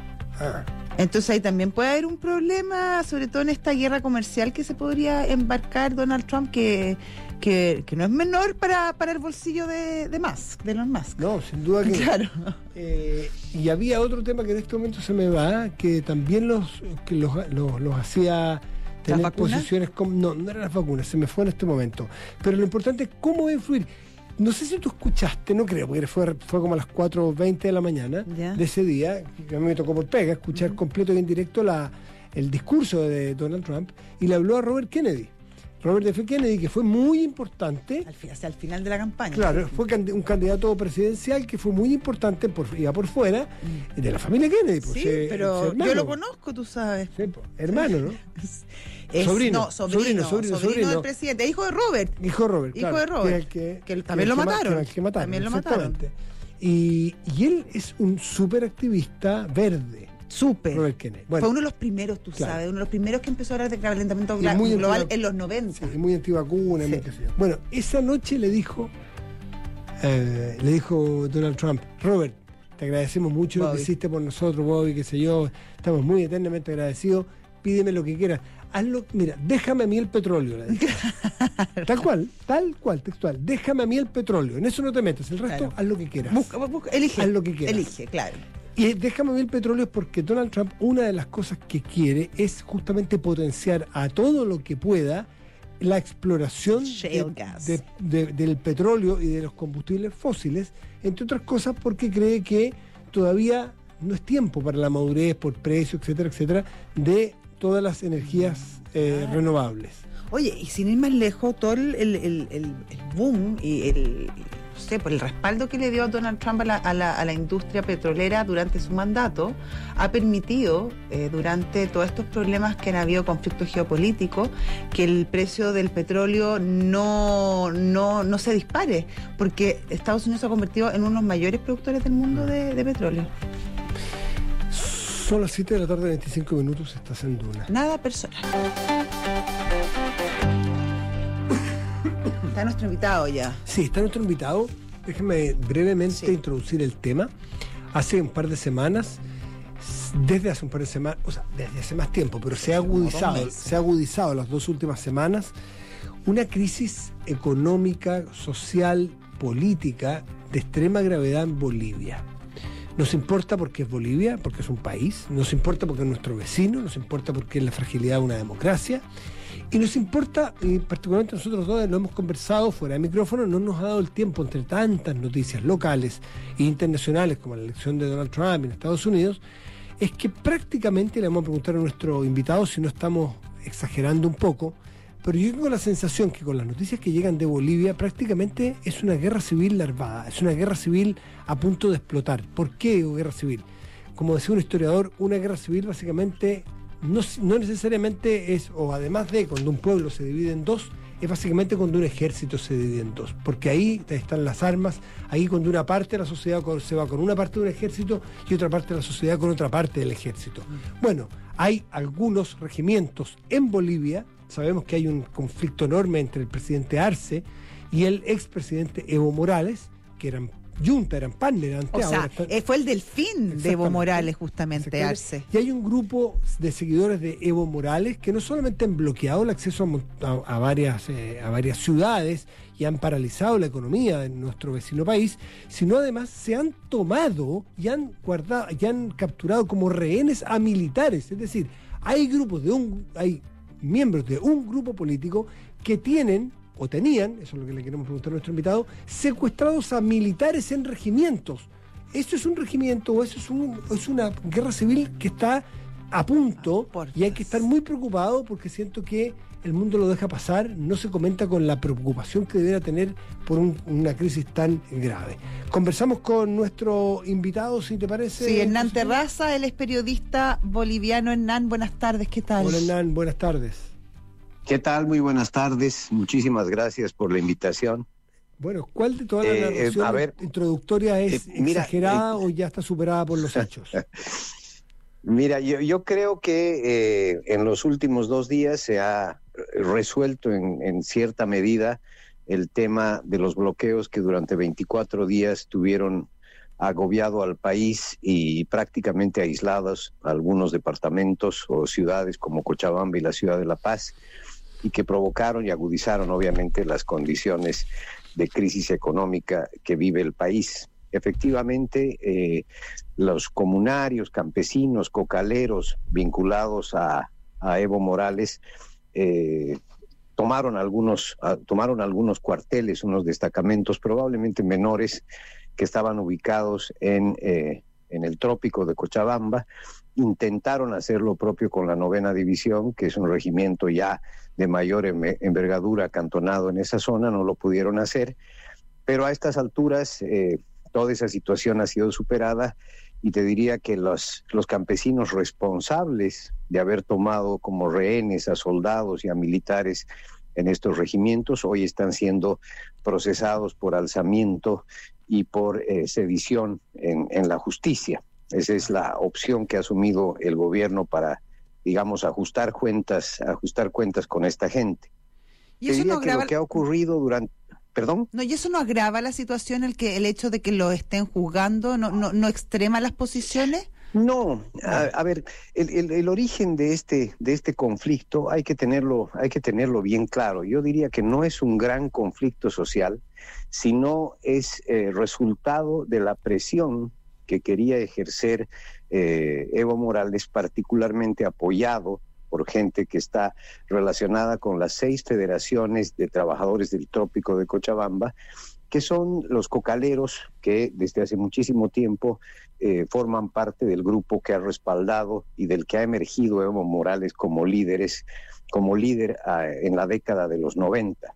Speaker 2: Ah.
Speaker 3: Entonces ahí también puede haber un problema, sobre todo en esta guerra comercial que se podría embarcar Donald Trump, que, que, que no es menor para, para el bolsillo de, de Musk, de Elon Musk.
Speaker 2: No, sin duda que
Speaker 3: claro.
Speaker 2: Eh, y había otro tema que en este momento se me va, que también los, que los, los, los hacía tener posiciones como... No, no eran las vacunas, se me fue en este momento. Pero lo importante es cómo va a influir. No sé si tú escuchaste, no creo, porque fue, fue como a las cuatro veinte de la mañana yeah. de ese día, que a mí me tocó por pega, escuchar uh-huh. completo y en directo la, el discurso de Donald Trump, y le habló a Robert Kennedy. Robert F. Kennedy, que fue muy importante.
Speaker 3: Al fin, hasta el final de la campaña.
Speaker 2: Claro, fue un candidato presidencial que fue muy importante, por, iba por fuera, mm. de la familia Kennedy. Pues,
Speaker 3: sí,
Speaker 2: eh,
Speaker 3: pero yo lo conozco, tú sabes.
Speaker 2: Sí, pues, hermano, ¿no?
Speaker 3: Es,
Speaker 2: sobrino,
Speaker 3: no, sobrino, sobrino, sobrino, sobrino, sobrino del presidente, hijo de Robert.
Speaker 2: Hijo de Robert,
Speaker 3: Hijo
Speaker 2: claro,
Speaker 3: de Robert.
Speaker 2: Que,
Speaker 3: que, que también lo mataron.
Speaker 2: Que, que mataron.
Speaker 3: También lo mataron.
Speaker 2: Y, y él es un súper activista verde.
Speaker 3: Súper.
Speaker 2: Robert Kennedy.
Speaker 3: Bueno, fue uno de los primeros, tú claro. sabes, uno de los primeros que empezó a hablar de calentamiento global antiva, en los noventa.
Speaker 2: Sí, muy antivacuna, sí. muy que sea. Bueno, esa noche le dijo, eh, le dijo Donald Trump, Robert, te agradecemos mucho Bobby. Lo que hiciste por nosotros, Bobby, qué sé yo, estamos muy eternamente agradecidos, pídeme lo que quieras. Hazlo, mira, déjame a mí el petróleo, le dije. Tal cual, tal cual, textual. Déjame a mí el petróleo. En eso no te metas, el resto claro. haz lo que quieras.
Speaker 3: Busca, busca, elige.
Speaker 2: Haz lo que quieras.
Speaker 3: Elige, claro.
Speaker 2: Y déjame a mí el petróleo porque Donald Trump, una de las cosas que quiere es justamente potenciar a todo lo que pueda la exploración de, de, de, del petróleo y de los combustibles fósiles, entre otras cosas porque cree que todavía no es tiempo para la madurez por precio, etcétera, etcétera, de todas las energías eh, ah. renovables.
Speaker 3: Oye, y sin ir más lejos, todo el, el, el, el boom y el, no sé, por el respaldo que le dio Donald Trump a la, a la, a la industria petrolera durante su mandato, ha permitido, eh, durante todos estos problemas que han habido, conflictos geopolíticos, que el precio del petróleo no, no, no se dispare, porque Estados Unidos se ha convertido en uno de los mayores productores del mundo de, de petróleo.
Speaker 2: Son las siete de la tarde, veinticinco minutos, estás en Duna.
Speaker 3: Nada personal. Está nuestro invitado ya.
Speaker 2: Sí, está nuestro invitado. Déjenme brevemente sí. introducir el tema. hace un par de semanas, desde hace un par de semanas, o sea, desde hace más tiempo, pero se ha agudizado, se ha agudizado las dos últimas semanas, una crisis económica, social, política de extrema gravedad en Bolivia. Nos importa porque es Bolivia, porque es un país, nos importa porque es nuestro vecino, nos importa porque es la fragilidad de una democracia, y nos importa, y particularmente nosotros dos lo hemos conversado fuera de micrófono, no nos ha dado el tiempo entre tantas noticias locales e internacionales como la elección de Donald Trump en Estados Unidos, es que prácticamente le vamos a preguntar a nuestro invitado si no estamos exagerando un poco, pero yo tengo la sensación que con las noticias que llegan de Bolivia prácticamente es una guerra civil larvada, es una guerra civil a punto de explotar. ¿Por qué digo guerra civil? Como decía un historiador, una guerra civil básicamente no, no necesariamente es, o además de cuando un pueblo se divide en dos, es básicamente cuando un ejército se divide en dos, porque ahí están las armas, ahí cuando una parte de la sociedad se va con una parte de un ejército y otra parte de la sociedad con otra parte del ejército. Bueno, hay algunos regimientos en Bolivia. Sabemos que hay un conflicto enorme entre el presidente Arce y el expresidente Evo Morales, que eran junta, eran partner antes.
Speaker 3: O sea,
Speaker 2: están...
Speaker 3: fue el delfín de Evo Morales, justamente, Arce.
Speaker 2: Y hay un grupo de seguidores de Evo Morales que no solamente han bloqueado el acceso a, a, a, varias, eh, a varias ciudades y han paralizado la economía de nuestro vecino país, sino además se han tomado y han guardado, y han capturado como rehenes a militares. Es decir, hay grupos de un... hay miembros de un grupo político que tienen, o tenían, eso es lo que le queremos preguntar a nuestro invitado, secuestrados a militares en regimientos. Eso es un regimiento, o eso es, un, es una guerra civil que está a punto, y hay que estar muy preocupado porque siento que el mundo lo deja pasar, no se comenta con la preocupación que debería tener por un, una crisis tan grave. Conversamos con nuestro invitado, si te parece.
Speaker 3: Sí, Hernán Terraza, él es periodista boliviano. Hernán, buenas tardes, ¿qué tal?
Speaker 2: Hola Hernán, buenas tardes.
Speaker 5: ¿Qué tal? Muy buenas tardes, muchísimas gracias por la invitación.
Speaker 2: Bueno, ¿cuál de todas las
Speaker 5: eh,
Speaker 2: narraciones
Speaker 5: a ver,
Speaker 2: introductorias es
Speaker 5: eh, mira,
Speaker 2: exagerada
Speaker 5: eh,
Speaker 2: o ya está superada por los hechos?
Speaker 5: Mira, yo, yo creo que eh, en los últimos dos días se ha resuelto en, en cierta medida el tema de los bloqueos que durante veinticuatro días tuvieron agobiado al país y prácticamente aislados algunos departamentos o ciudades como Cochabamba y la ciudad de La Paz, y que provocaron y agudizaron obviamente las condiciones de crisis económica que vive el país. Efectivamente, eh, los comunarios, campesinos, cocaleros vinculados a, a Evo Morales eh, tomaron algunos, uh, tomaron algunos cuarteles, unos destacamentos probablemente menores que estaban ubicados en, eh, en el trópico de Cochabamba. Intentaron hacer lo propio con la novena división, que es un regimiento ya de mayor envergadura acantonado en esa zona, no lo pudieron hacer, pero a estas alturas eh, toda esa situación ha sido superada, y te diría que los, los campesinos responsables de haber tomado como rehenes a soldados y a militares en estos regimientos hoy están siendo procesados por alzamiento y por eh, sedición en, en la justicia. Esa es la opción que ha asumido el gobierno para, digamos, ajustar cuentas, ajustar cuentas con esta gente.
Speaker 3: ¿Y eso no agrava...
Speaker 5: que lo que ha ocurrido durante... ¿Perdón?
Speaker 3: No, ¿y eso no agrava la situación, el que el hecho de que lo estén juzgando, no, no, no extrema las posiciones?
Speaker 5: No, a, a ver, el, el, el origen de este, de este conflicto hay que tenerlo, hay que tenerlo bien claro. Yo diría que no es un gran conflicto social, sino es eh, resultado de la presión que quería ejercer eh, Evo Morales, particularmente apoyado por gente que está relacionada con las seis federaciones de trabajadores del trópico de Cochabamba, que son los cocaleros que desde hace muchísimo tiempo eh, forman parte del grupo que ha respaldado y del que ha emergido Evo Morales como líderes, como líder eh, en la década de los noventa.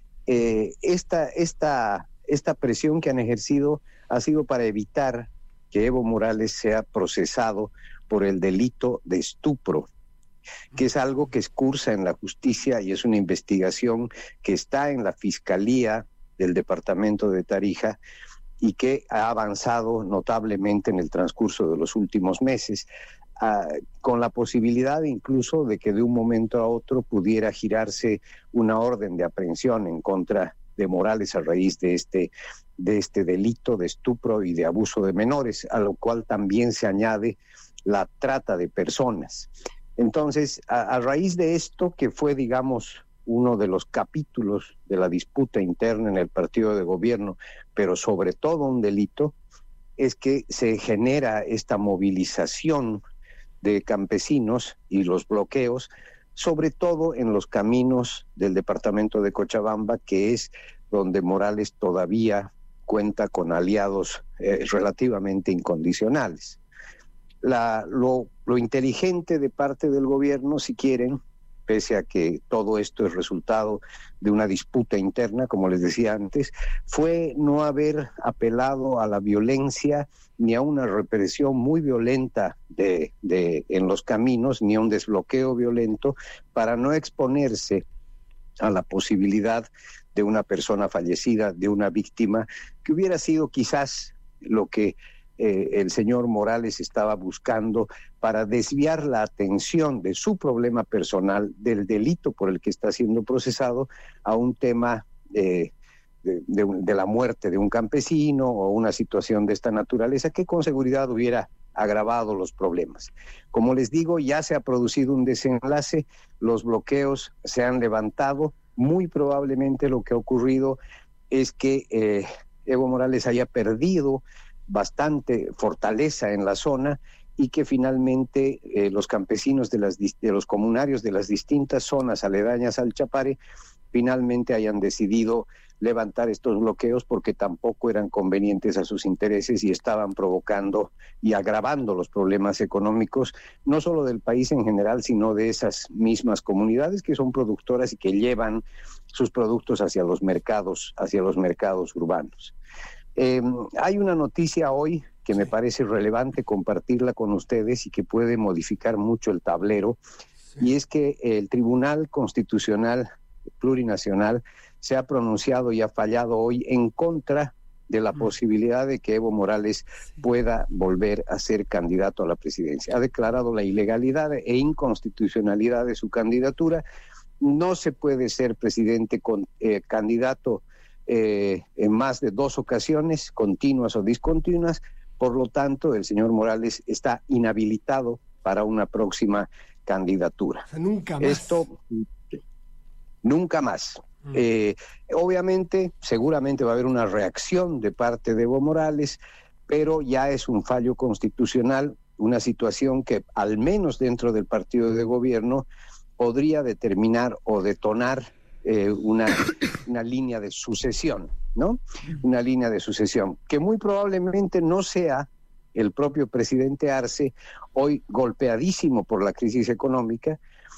Speaker 5: Eh, esta, esta, esta presión que han ejercido ha sido para evitar que Evo Morales sea procesado por el delito de estupro, que es algo que cursa en la justicia y es una investigación que está en la Fiscalía del Departamento de Tarija y que ha avanzado notablemente en el transcurso de los últimos meses, uh, con la posibilidad incluso de que de un momento a otro pudiera girarse una orden de aprehensión en contra de Morales a raíz de este, de este delito de estupro y de abuso de menores, a lo cual también se añade la trata de personas. Entonces, a, a raíz de esto, que fue, digamos, uno de los capítulos de la disputa interna en el partido de gobierno, pero sobre todo un delito, es que se genera esta movilización de campesinos y los bloqueos, sobre todo en los caminos del departamento de Cochabamba, que es donde Morales todavía cuenta con aliados eh, relativamente incondicionales. La, lo, lo inteligente de parte del gobierno, si quieren, pese a que todo esto es resultado de una disputa interna, como les decía antes, fue no haber apelado a la violencia ni a una represión muy violenta de, de, en los caminos, ni a un desbloqueo violento, para no exponerse a la posibilidad de una persona fallecida, de una víctima, que hubiera sido quizás lo que eh, el señor Morales estaba buscando para desviar la atención de su problema personal, del delito por el que está siendo procesado, a un tema eh, de, de, de la muerte de un campesino o una situación de esta naturaleza que con seguridad hubiera agravado los problemas. Como les digo, ya se ha producido un desenlace, los bloqueos se han levantado. Muy probablemente lo que ha ocurrido es que eh, Evo Morales haya perdido bastante fortaleza en la zona y que finalmente eh, los campesinos de, las, de los comunarios de las distintas zonas aledañas al Chapare finalmente hayan decidido levantar estos bloqueos porque tampoco eran convenientes a sus intereses y estaban provocando y agravando los problemas económicos, no solo del país en general, sino de esas mismas comunidades que son productoras y que llevan sus productos hacia los mercados, hacia los mercados urbanos. Eh, hay una noticia hoy que me parece relevante compartirla con ustedes y que puede modificar mucho el tablero, sí. Y es que el Tribunal Constitucional Plurinacional se ha pronunciado y ha fallado hoy en contra de la posibilidad de que Evo Morales pueda volver a ser candidato a la presidencia. Ha declarado la ilegalidad e inconstitucionalidad de su candidatura. No se puede ser presidente con eh, candidato eh, en más de dos ocasiones, continuas o discontinuas. Por lo tanto, el señor Morales está inhabilitado para una próxima candidatura.
Speaker 2: O sea, nunca más.
Speaker 5: Esto, nunca más. Mm. Eh, obviamente, seguramente va a haber una reacción de parte de Evo Morales, pero ya es un fallo constitucional, una situación que al menos dentro del partido de gobierno podría determinar o detonar eh, una, una línea de sucesión, ¿no? Una línea de sucesión, que muy probablemente no sea el propio presidente Arce, hoy golpeadísimo por la crisis económica,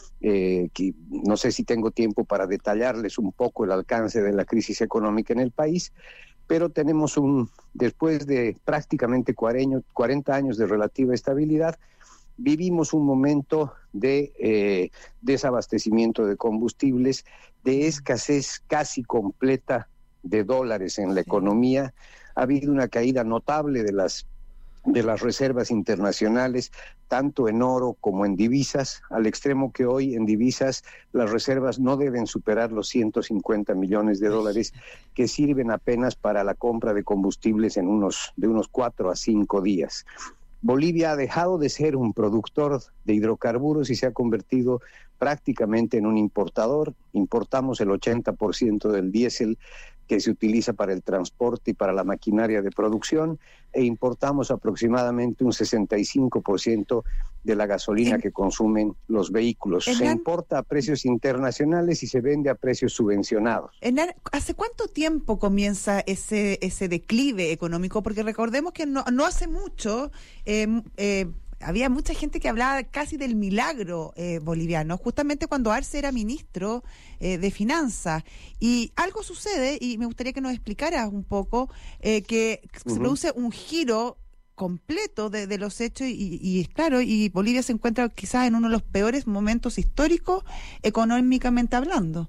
Speaker 5: eh, que no sé si tengo tiempo para detallarles un poco el alcance de la crisis económica en el país, pero tenemos un, después de prácticamente cuarenta años de relativa estabilidad, vivimos un momento de eh, desabastecimiento de combustibles, de escasez casi completa de dólares en la economía. Ha habido una caída notable de las de las reservas internacionales, tanto en oro como en divisas, al extremo que hoy en divisas las reservas no deben superar los ciento cincuenta millones de dólares, que sirven apenas para la compra de combustibles en unos de unos cuatro a cinco días. Bolivia ha dejado de ser un productor de hidrocarburos y se ha convertido prácticamente en un importador. Importamos el ochenta por ciento del diésel que se utiliza para el transporte y para la maquinaria de producción, e importamos aproximadamente un sesenta y cinco por ciento de la gasolina en, que consumen los vehículos. Hernán, se importa a precios internacionales y se vende a precios subvencionados.
Speaker 3: Hernán, ¿hace cuánto tiempo comienza ese ese declive económico? Porque recordemos que no, no hace mucho eh, eh, había mucha gente que hablaba casi del milagro eh, boliviano, justamente cuando Arce era ministro eh, de Finanzas. Y algo sucede, y me gustaría que nos explicaras un poco, eh, que uh-huh. se produce un giro completo de, de los hechos y, y claro, y Bolivia se encuentra quizás en uno de los peores momentos históricos económicamente hablando.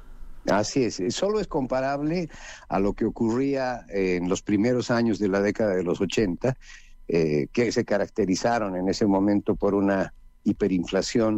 Speaker 5: Así es, solo es comparable a lo que ocurría en los primeros años de la década de los ochenta, Eh, que se caracterizaron en ese momento por una hiperinflación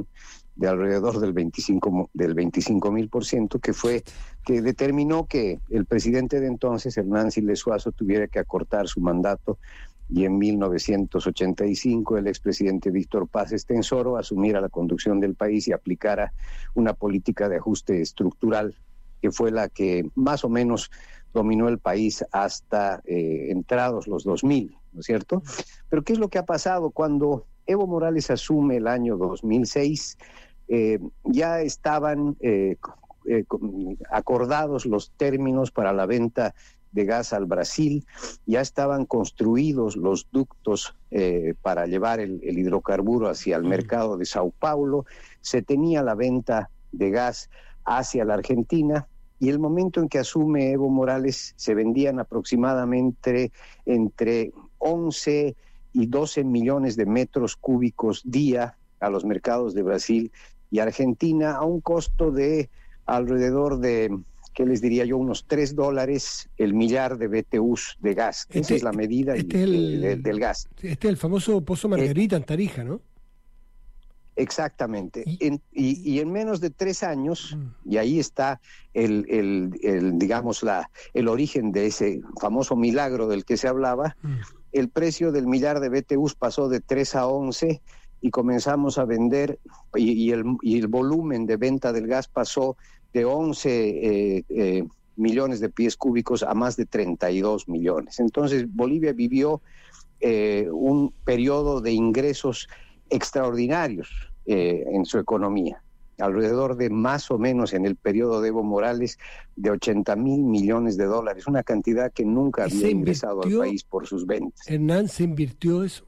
Speaker 5: de alrededor del veinticinco del veinticinco mil por ciento, que fue que determinó que el presidente de entonces, Hernán Siles Suazo, tuviera que acortar su mandato, y en mil novecientos ochenta y cinco el expresidente Víctor Paz Estenssoro asumiera la conducción del país y aplicara una política de ajuste estructural que fue la que más o menos dominó el país hasta eh, entrados los dos mil, ¿no es cierto? Pero ¿qué es lo que ha pasado? Cuando Evo Morales asume el año dos mil seis, eh, ya estaban eh, eh, acordados los términos para la venta de gas al Brasil, ya estaban construidos los ductos eh, para llevar el, el hidrocarburo hacia el mercado de Sao Paulo, se tenía la venta de gas hacia la Argentina, y el momento en que asume Evo Morales se vendían aproximadamente entre once y doce millones de metros cúbicos día a los mercados de Brasil y Argentina a un costo de alrededor de, ¿qué les diría yo? Unos tres dólares el millar de B T Us de gas. Este, Esa es la medida
Speaker 2: este
Speaker 5: y,
Speaker 2: es el,
Speaker 5: de, del gas.
Speaker 2: Este es el famoso Pozo Margarita eh, en Tarija, ¿no?
Speaker 5: Exactamente. ¿Y? En, y, y en menos de tres años, mm. y ahí está el, el, el digamos, la, el origen de ese famoso milagro del que se hablaba, mm. el precio del millar de B T Us pasó de tres a once y comenzamos a vender, y, y, el, y el volumen de venta del gas pasó de once eh, eh, millones de pies cúbicos a más de treinta y dos millones. Entonces Bolivia vivió eh, un periodo de ingresos extraordinarios eh, en su economía, alrededor de más o menos en el periodo de Evo Morales de ochenta mil millones de dólares, una cantidad que nunca había ingresado al país por sus ventas.
Speaker 2: Hernán, ¿se invirtió eso?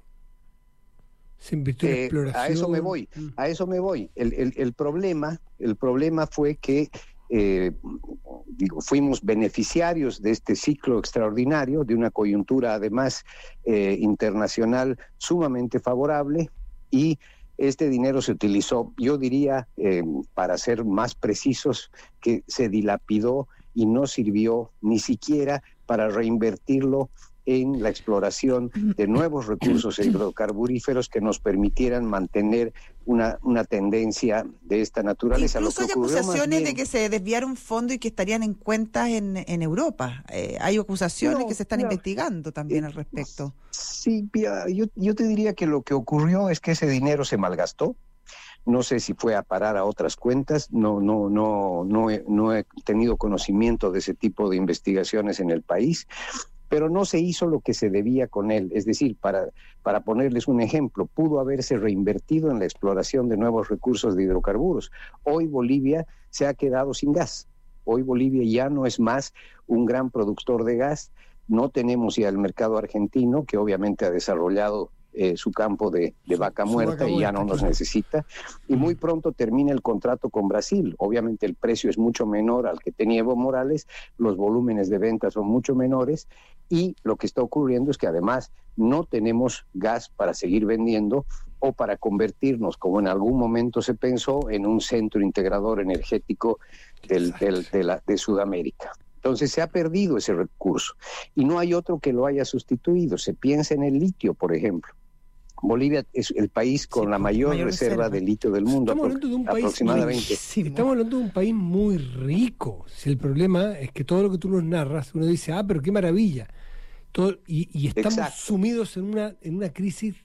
Speaker 2: ¿Se invirtió en
Speaker 5: eh,
Speaker 2: exploración?
Speaker 5: A eso me voy, a eso me voy. El, el, el problema, el problema fue que eh, digo, fuimos beneficiarios de este ciclo extraordinario, de una coyuntura además eh, internacional sumamente favorable, y este dinero se utilizó, yo diría, eh, para ser más precisos, que se dilapidó y no sirvió ni siquiera para reinvertirlo en la exploración de nuevos recursos hidrocarburíferos que nos permitieran mantener una, una tendencia de esta naturaleza.
Speaker 3: Incluso
Speaker 5: Lo que
Speaker 3: hay acusaciones
Speaker 5: bien,
Speaker 3: de que se desviara un fondo y que estarían en cuentas en, en Europa. Eh, hay acusaciones no, que se están no, investigando también eh, al respecto.
Speaker 5: Sí, yo, yo te diría que lo que ocurrió es que ese dinero se malgastó. No sé si fue a parar a otras cuentas, no, no, no, no he, no he tenido conocimiento de ese tipo de investigaciones en el país, pero no se hizo lo que se debía con él. Es decir, para, para ponerles un ejemplo, pudo haberse reinvertido en la exploración de nuevos recursos de hidrocarburos. Hoy Bolivia se ha quedado sin gas. Hoy Bolivia ya no es más un gran productor de gas. No tenemos ya el mercado argentino, que obviamente ha desarrollado Eh, su campo de, de vaca muerta y ya no nos necesita, y muy pronto termina el contrato con Brasil. Obviamente el precio es mucho menor al que tenía Evo Morales, los volúmenes de venta son mucho menores, y lo que está ocurriendo es que además no tenemos gas para seguir vendiendo o para convertirnos, como en algún momento se pensó, en un centro integrador energético del, del, de, la, de Sudamérica. Entonces se ha perdido ese recurso y no hay otro que lo haya sustituido. Se piensa en el litio, por ejemplo. Bolivia es el país con sí, la mayor, mayor reserva, reserva de litio del mundo.
Speaker 2: Estamos hablando de un país
Speaker 5: aproximadamente.
Speaker 2: Estamos hablando de un país muy rico. Si el problema es que todo lo que tú nos narras, uno dice, ah, pero qué maravilla. Todo, y, y estamos Exacto. sumidos en una, en una crisis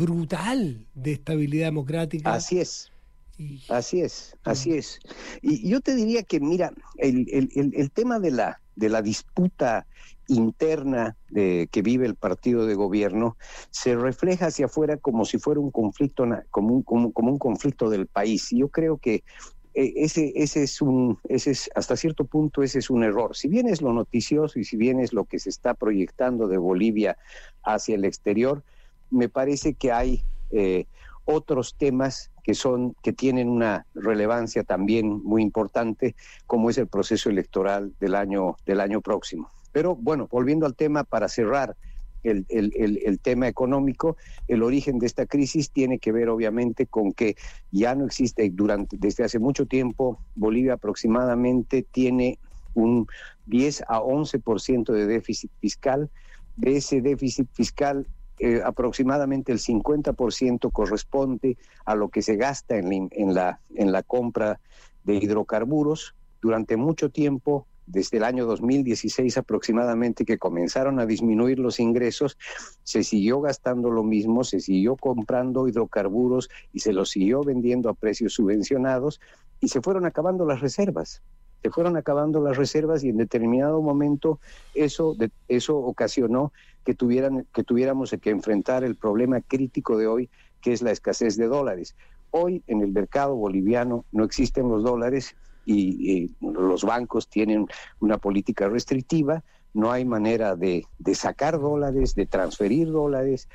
Speaker 2: brutal de estabilidad democrática.
Speaker 5: Así es. Y... Así es, así es. Y yo te diría que, mira, el, el, el, el tema de la, de la disputa interna de, que vive el partido de gobierno se refleja hacia afuera como si fuera un conflicto, como un, como, como un conflicto del país. Y yo creo que eh, ese, ese es un, ese es, hasta cierto punto ese es un error. Si bien es lo noticioso y si bien es lo que se está proyectando de Bolivia hacia el exterior, me parece que hay eh, otros temas que son que tienen una relevancia también muy importante, como es el proceso electoral del año del año próximo. Pero bueno, volviendo al tema para cerrar el, el, el, el tema económico, el origen de esta crisis tiene que ver obviamente con que ya no existe, durante desde hace mucho tiempo, Bolivia aproximadamente tiene un diez a once por ciento de déficit fiscal. De ese déficit fiscal, eh, aproximadamente el cincuenta por ciento corresponde a lo que se gasta en la, en la, en la compra de hidrocarburos. Durante mucho tiempo, desde el año dos mil dieciséis aproximadamente, que comenzaron a disminuir los ingresos, se siguió gastando lo mismo, se siguió comprando hidrocarburos y se los siguió vendiendo a precios subvencionados y se fueron acabando las reservas. Se fueron acabando las reservas y en determinado momento eso, de, eso ocasionó que, tuvieran, que tuviéramos que enfrentar el problema crítico de hoy, que es la escasez de dólares. Hoy en el mercado boliviano no existen los dólares y, y los bancos tienen una política restrictiva, no hay manera de, de sacar dólares, de transferir dólares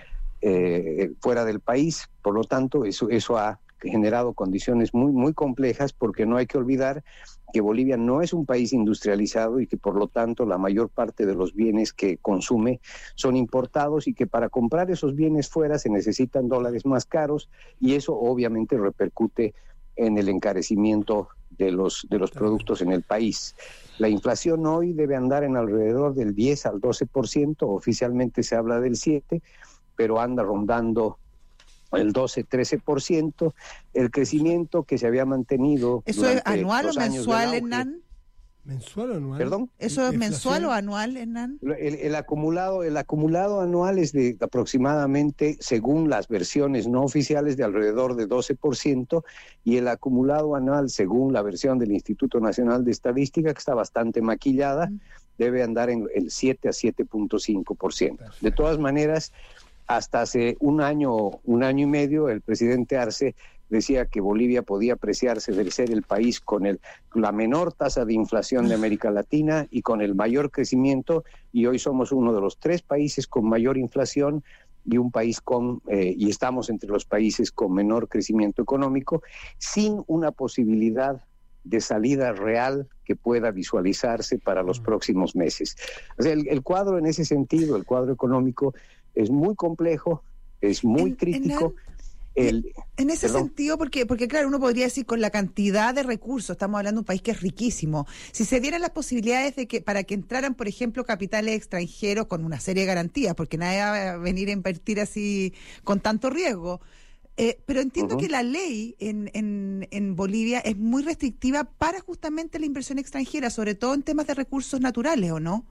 Speaker 5: eh, fuera del país, por lo tanto eso, eso ha generado condiciones muy, muy complejas, porque no hay que olvidar que Bolivia no es un país industrializado y que por lo tanto la mayor parte de los bienes que consume son importados y que para comprar esos bienes fuera se necesitan dólares más caros y eso obviamente repercute en el encarecimiento de los, de los productos en el país. La inflación hoy debe andar en alrededor del diez al doce por ciento, oficialmente se habla del siete por ciento, pero anda rondando el doce, trece por ciento, el crecimiento que se había mantenido.
Speaker 3: ¿Eso es anual o mensual, Hernán?
Speaker 2: ¿Mensual o anual?
Speaker 5: ¿Perdón?
Speaker 3: ¿Eso es mensual o anual, Hernán?
Speaker 5: El, el, acumulado, el acumulado anual es de aproximadamente, según las versiones no oficiales, de alrededor de doce por ciento, y el acumulado anual, según la versión del Instituto Nacional de Estadística, que está bastante maquillada, mm. debe andar en el siete a siete punto cinco por ciento. De todas maneras, hasta hace un año, un año y medio, el presidente Arce decía que Bolivia podía apreciarse de ser el país con el, la menor tasa de inflación de América Latina y con el mayor crecimiento, y hoy somos uno de los tres países con mayor inflación y un país con, eh, y estamos entre los países con menor crecimiento económico, sin una posibilidad de salida real que pueda visualizarse para los próximos meses. O sea, el, el cuadro en ese sentido, el cuadro económico, es muy complejo, es muy en, crítico.
Speaker 3: En,
Speaker 5: el,
Speaker 3: en ese perdón. sentido, porque, porque claro, uno podría decir con la cantidad de recursos, estamos hablando de un país que es riquísimo, si se dieran las posibilidades de que para que entraran, por ejemplo, capitales extranjeros con una serie de garantías, porque nadie va a venir a invertir así con tanto riesgo. Eh, pero entiendo uh-huh. que la ley en, en, en Bolivia es muy restrictiva para justamente la inversión extranjera, sobre todo en temas de recursos naturales, ¿o no?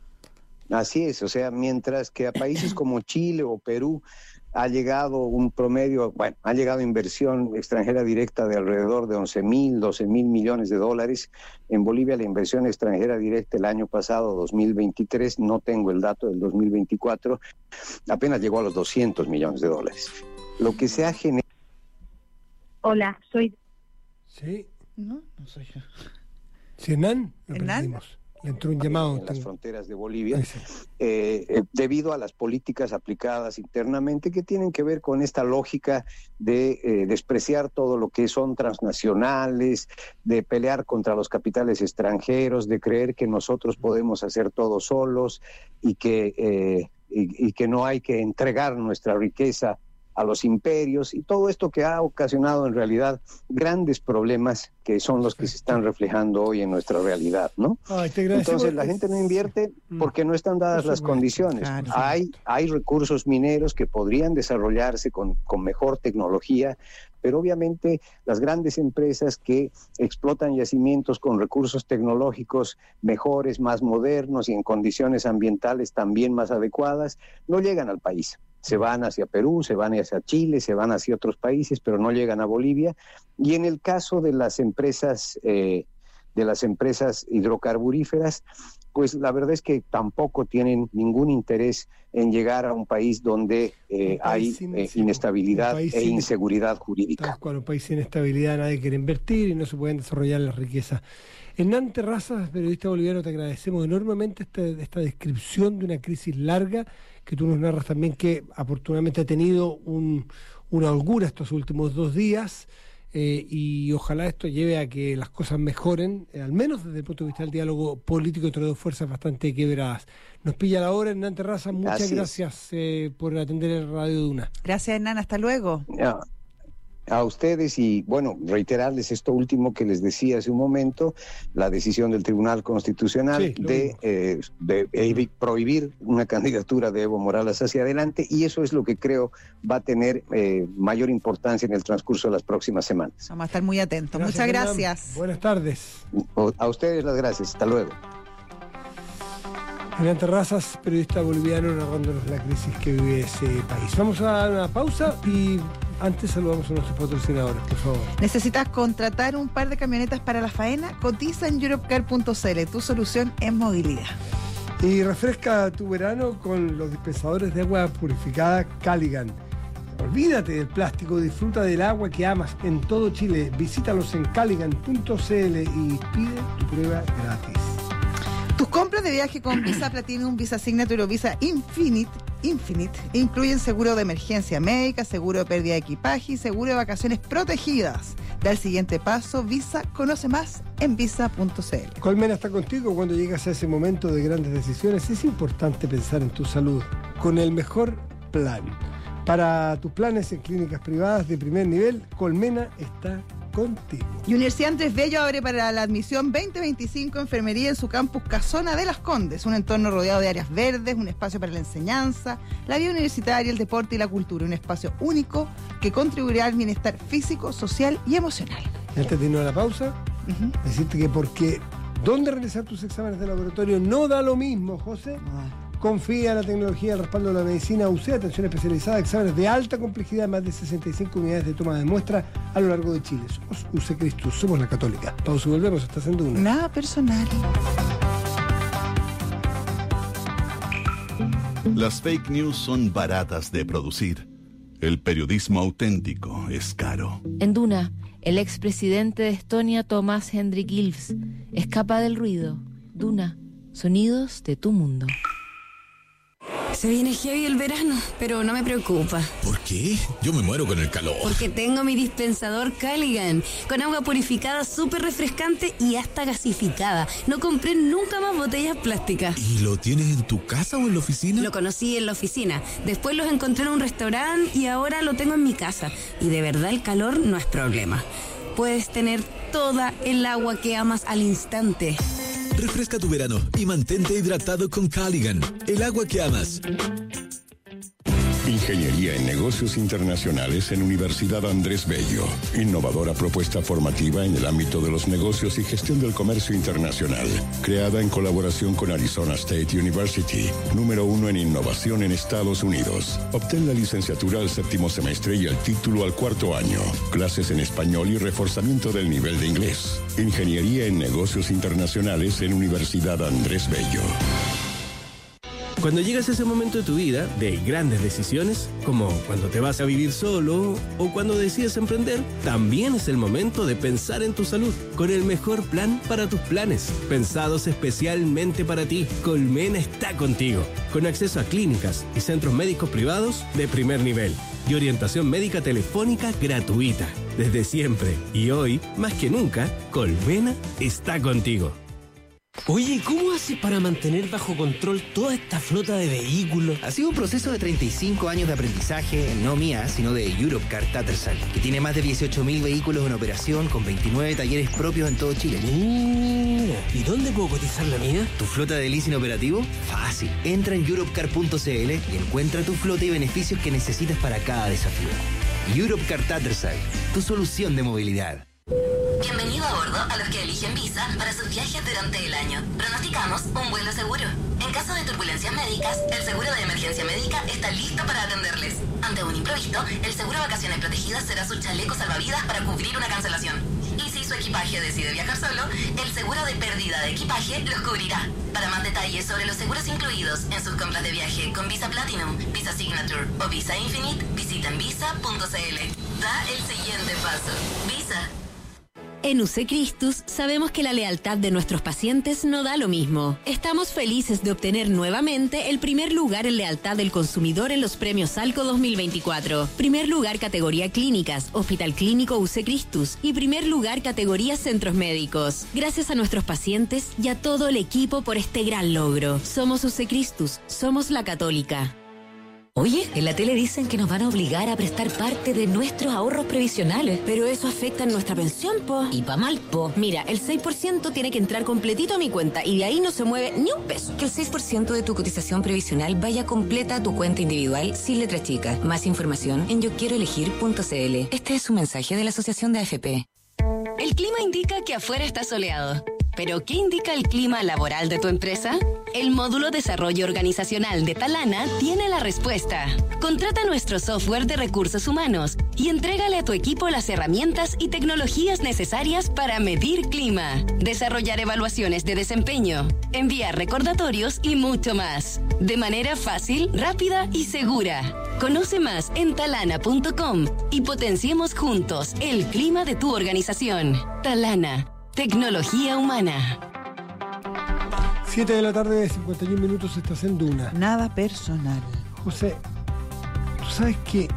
Speaker 5: Así es, o sea, mientras que a países como Chile o Perú ha llegado un promedio, bueno, ha llegado inversión extranjera directa de alrededor de once mil, doce mil millones de dólares. En Bolivia la inversión extranjera directa el año pasado, dos mil veintitrés, no tengo el dato del dos mil veinticuatro, apenas llegó a los doscientos millones de dólares. Lo que se ha generado...
Speaker 6: Hola, soy...
Speaker 2: Sí.
Speaker 3: No, no soy yo.
Speaker 2: ¿Sí, Hernán? Lo
Speaker 3: ¿Hernán?
Speaker 2: perdimos. Le entró un llamado.
Speaker 5: En las fronteras de Bolivia, eh, eh, debido a las políticas aplicadas internamente que tienen que ver con esta lógica de eh, despreciar todo lo que son transnacionales, de pelear contra los capitales extranjeros, de creer que nosotros podemos hacer todo solos y que, eh, y, y que no hay que entregar nuestra riqueza a los imperios, y todo esto que ha ocasionado en realidad grandes problemas que son los que se están reflejando hoy en nuestra realidad, ¿no?
Speaker 2: Ay,
Speaker 5: Entonces la gente no invierte porque no están dadas las condiciones.
Speaker 3: Claro.
Speaker 5: Hay, hay recursos mineros que podrían desarrollarse con, con mejor tecnología, pero obviamente las grandes empresas que explotan yacimientos con recursos tecnológicos mejores, más modernos y en condiciones ambientales también más adecuadas, no llegan al país. Se van hacia Perú, se van hacia Chile, se van hacia otros países, pero no llegan a Bolivia. Y en el caso de las empresas, eh, de las empresas hidrocarburíferas, pues la verdad es que tampoco tienen ningún interés en llegar a un país donde eh, hay eh, inestabilidad e sin, inseguridad jurídica.
Speaker 2: Tal cual, un país sin estabilidad, nadie quiere invertir y no se pueden desarrollar las riquezas. Hernán Terrazas, periodista boliviano, te agradecemos enormemente esta, esta descripción de una crisis larga, que tú nos narras también que afortunadamente ha tenido un, una holgura estos últimos dos días, eh, y ojalá esto lleve a que las cosas mejoren, eh, al menos desde el punto de vista del diálogo político entre dos fuerzas bastante quebradas. Nos pilla la hora, Hernán Terrazas, muchas Así gracias eh, por atender el Radio Duna.
Speaker 3: Gracias, Hernán, hasta luego.
Speaker 5: No. a ustedes y, bueno, reiterarles esto último que les decía hace un momento, la decisión del Tribunal Constitucional
Speaker 2: Sí,
Speaker 5: de, eh, de eh, prohibir una candidatura de Evo Morales hacia adelante, y eso es lo que creo va a tener eh, mayor importancia en el transcurso de las próximas semanas.
Speaker 3: Vamos a estar muy atentos.
Speaker 2: Gracias,
Speaker 3: Muchas
Speaker 2: Hernán.
Speaker 3: gracias.
Speaker 2: Buenas tardes.
Speaker 5: A ustedes las gracias. Hasta luego.
Speaker 2: Hernán Terrazas, periodista boliviano, narrándonos la crisis que vive ese país. Vamos a una pausa y antes saludamos a nuestros patrocinadores, por favor.
Speaker 3: ¿Necesitas contratar un par de camionetas para la faena? Cotiza en europcar punto c l, tu solución en movilidad.
Speaker 2: Y refresca tu verano con los dispensadores de agua purificada Caligan. Olvídate del plástico, disfruta del agua que amas en todo Chile. Visítalos en caligan punto c l y pide tu prueba gratis.
Speaker 3: Tus compras de viaje con Visa Platinum, Visa Signature o Visa Infinite, Infinite incluyen seguro de emergencia médica, seguro de pérdida de equipaje y seguro de vacaciones protegidas. Da el siguiente paso, Visa, conoce más en visa punto c l.
Speaker 2: Colmena está contigo cuando llegas a ese momento de grandes decisiones. Es importante pensar en tu salud con el mejor plan. Para tus planes en clínicas privadas de primer nivel, Colmena está contigo.
Speaker 3: Y Universidad Andrés Bello abre para la admisión veinte veinticinco enfermería en su campus Casona de Las Condes, un entorno rodeado de áreas verdes, un espacio para la enseñanza, la vida universitaria, el deporte y la cultura, un espacio único que contribuirá al bienestar físico, social y emocional.
Speaker 2: Y antes de irnos a la pausa,
Speaker 3: Uh-huh.
Speaker 2: decirte que porque dónde realizar tus exámenes de laboratorio no da lo mismo, José.
Speaker 3: Ah.
Speaker 2: Confía en la tecnología, el respaldo de la medicina, U C, atención especializada, exámenes de alta complejidad, más de sesenta y cinco unidades de toma de muestra a lo largo de Chile. Somos U C Cristus, somos la católica. Pausa y volvemos, hasta haciendo una.
Speaker 3: Nada personal.
Speaker 1: Las fake news son baratas de producir. El periodismo auténtico es caro.
Speaker 7: En Duna, el expresidente de Estonia, Tomás Hendrik Ilves, escapa del ruido. Duna, sonidos de tu mundo.
Speaker 8: Se viene heavy el verano, pero no me preocupa.
Speaker 9: ¿Por qué? Yo me muero con el calor.
Speaker 8: Porque tengo mi dispensador Caligan, con agua purificada súper refrescante y hasta gasificada. No compré nunca más botellas plásticas.
Speaker 9: ¿Y lo tienes en tu casa o en la oficina?
Speaker 8: Lo conocí en la oficina, después los encontré en un restaurante y ahora lo tengo en mi casa. Y de verdad el calor no es problema. Puedes tener toda el agua que amas al instante.
Speaker 9: Refresca tu verano y mantente hidratado con Caligan, el agua que amas.
Speaker 10: Ingeniería en Negocios Internacionales en Universidad Andrés Bello. Innovadora propuesta formativa en el ámbito de los negocios y gestión del comercio internacional. Creada en colaboración con Arizona State University, número uno en innovación en Estados Unidos. Obtén la licenciatura al séptimo semestre y el título al cuarto año. Clases en español y reforzamiento del nivel de inglés. Ingeniería en Negocios Internacionales en Universidad Andrés Bello.
Speaker 11: Cuando llegas a ese momento de tu vida, de grandes decisiones, como cuando te vas a vivir solo o cuando decides emprender, también es el momento de pensar en tu salud, con el mejor plan para tus planes, pensados especialmente para ti. Colmena está contigo, con acceso a clínicas y centros médicos privados de primer nivel y orientación médica telefónica gratuita. Desde siempre y hoy, más que nunca, Colmena está contigo.
Speaker 12: Oye, ¿cómo haces para mantener bajo control toda esta flota de vehículos?
Speaker 13: Ha sido un proceso de treinta y cinco años de aprendizaje, no mía, sino de Europcar Tattersall, que tiene más de dieciocho mil vehículos en operación con veintinueve talleres propios en todo Chile.
Speaker 12: Uh, ¿Y dónde puedo cotizar la mía?
Speaker 13: ¿Tu flota de leasing operativo? Fácil. Entra en europcar punto c l y encuentra tu flota y beneficios que necesitas para cada desafío. Europcar Tattersall, tu solución de movilidad.
Speaker 14: Bienvenido a bordo a los que eligen Visa para sus viajes durante el año. Pronosticamos un vuelo seguro. En caso de turbulencias médicas, el seguro de emergencia médica está listo para atenderles. Ante un imprevisto, el seguro de vacaciones protegidas será su chaleco salvavidas para cubrir una cancelación. Y si su equipaje decide viajar solo, el seguro de pérdida de equipaje los cubrirá. Para más detalles sobre los seguros incluidos en sus compras de viaje con Visa Platinum, Visa Signature o Visa Infinite, visiten visa punto c l. Da el siguiente paso. Visa.
Speaker 8: En U C Cristus sabemos que la lealtad de nuestros pacientes no da lo mismo. Estamos felices de obtener nuevamente el primer lugar en lealtad del consumidor en los premios Alco dos mil veinticuatro. Primer lugar categoría clínicas, Hospital Clínico U C Cristus y primer lugar categoría centros médicos. Gracias a nuestros pacientes y a todo el equipo por este gran logro. Somos U C Cristus, somos la Católica. Oye, en la tele dicen que nos van a obligar a prestar parte de nuestros ahorros previsionales, pero eso afecta en nuestra pensión, po. Y pa' mal, po. Mira, el seis por ciento tiene que entrar completito a mi cuenta y de ahí no se mueve ni un peso. Que el seis por ciento de tu cotización previsional vaya completa a tu cuenta individual sin letra chica. Más información en yo quiero elegir punto c l. Este es un mensaje de la Asociación de A F P.
Speaker 15: El clima indica que afuera está soleado. ¿Pero qué indica el clima laboral de tu empresa? El módulo Desarrollo Organizacional de Talana tiene la respuesta. Contrata nuestro software de recursos humanos y entrégale a tu equipo las herramientas y tecnologías necesarias para medir clima, desarrollar evaluaciones de desempeño, enviar recordatorios y mucho más. De manera fácil, rápida y segura. Conoce más en talana punto com y potenciemos juntos el clima de tu organización. Talana. Tecnología humana.
Speaker 2: siete de la tarde, cincuenta y un minutos, estás en Duna.
Speaker 3: Nada personal.
Speaker 2: José, ¿tú sabes que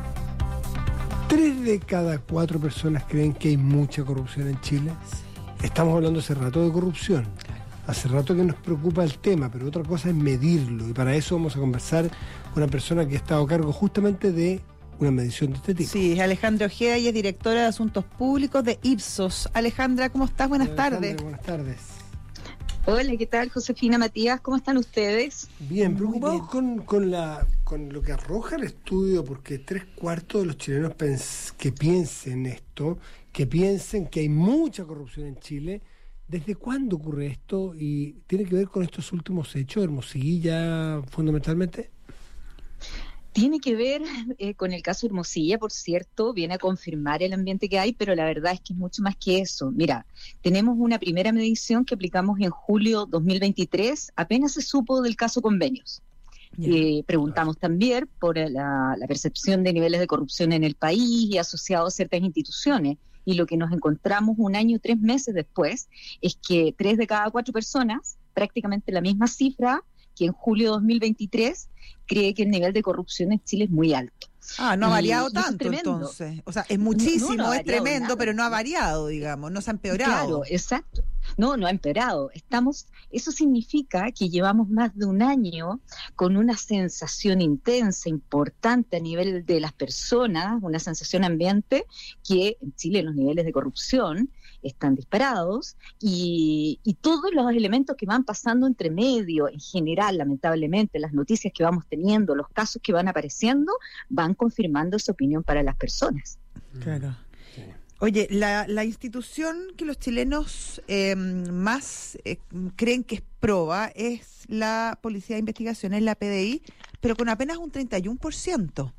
Speaker 2: tres de cada cuatro personas creen que hay mucha corrupción en Chile? Sí. Estamos hablando hace rato de corrupción. Claro. Hace rato que nos preocupa el tema, pero otra cosa es medirlo. Y para eso vamos a conversar con una persona que ha estado a cargo justamente de una medición de este tipo.
Speaker 3: Sí, es Alejandra Ojeda y es directora de Asuntos Públicos de Ipsos. Alejandra, ¿cómo estás? Buenas
Speaker 2: Alejandra,
Speaker 3: tardes.
Speaker 2: Buenas tardes.
Speaker 16: Hola, ¿qué tal? Josefina, Matías, ¿cómo están ustedes?
Speaker 2: Bien, preocupados con, con, la, con lo que arroja el estudio, porque tres cuartos de los chilenos pens- que piensen esto, que piensen que hay mucha corrupción en Chile. ¿Desde cuándo ocurre esto? ¿Y tiene que ver con estos últimos hechos, Hermosilla, fundamentalmente?
Speaker 16: Tiene que ver eh, con el caso Hermosilla, por cierto, viene a confirmar el ambiente que hay, pero la verdad es que es mucho más que eso. Mira, tenemos una primera medición que aplicamos en julio dos mil veintitrés, apenas se supo del caso Convenios. Eh, preguntamos también por la, la percepción de niveles de corrupción en el país y asociados a ciertas instituciones. Y lo que nos encontramos un año y tres meses después es que tres de cada cuatro personas, prácticamente la misma cifra que en julio de dos mil veintitrés, cree que el nivel de corrupción en Chile es muy alto.
Speaker 3: Ah, no ha variado y, tanto y entonces. O sea, es muchísimo, no, no es tremendo, nada. Pero no ha variado, digamos, no se ha empeorado.
Speaker 16: Claro, exacto. No, no ha empeorado. Estamos, eso significa que llevamos más de un año con una sensación intensa, importante a nivel de las personas, una sensación ambiente que en Chile los niveles de corrupción están disparados y, y todos los elementos que van pasando entre medio, en general, lamentablemente, las noticias que vamos teniendo, los casos que van apareciendo, van confirmando esa opinión para las personas.
Speaker 3: Claro. Sí. Oye, la, la institución que los chilenos eh, más eh, creen que es proba es la Policía de Investigaciones, la P D I, pero con apenas un treinta y uno por ciento.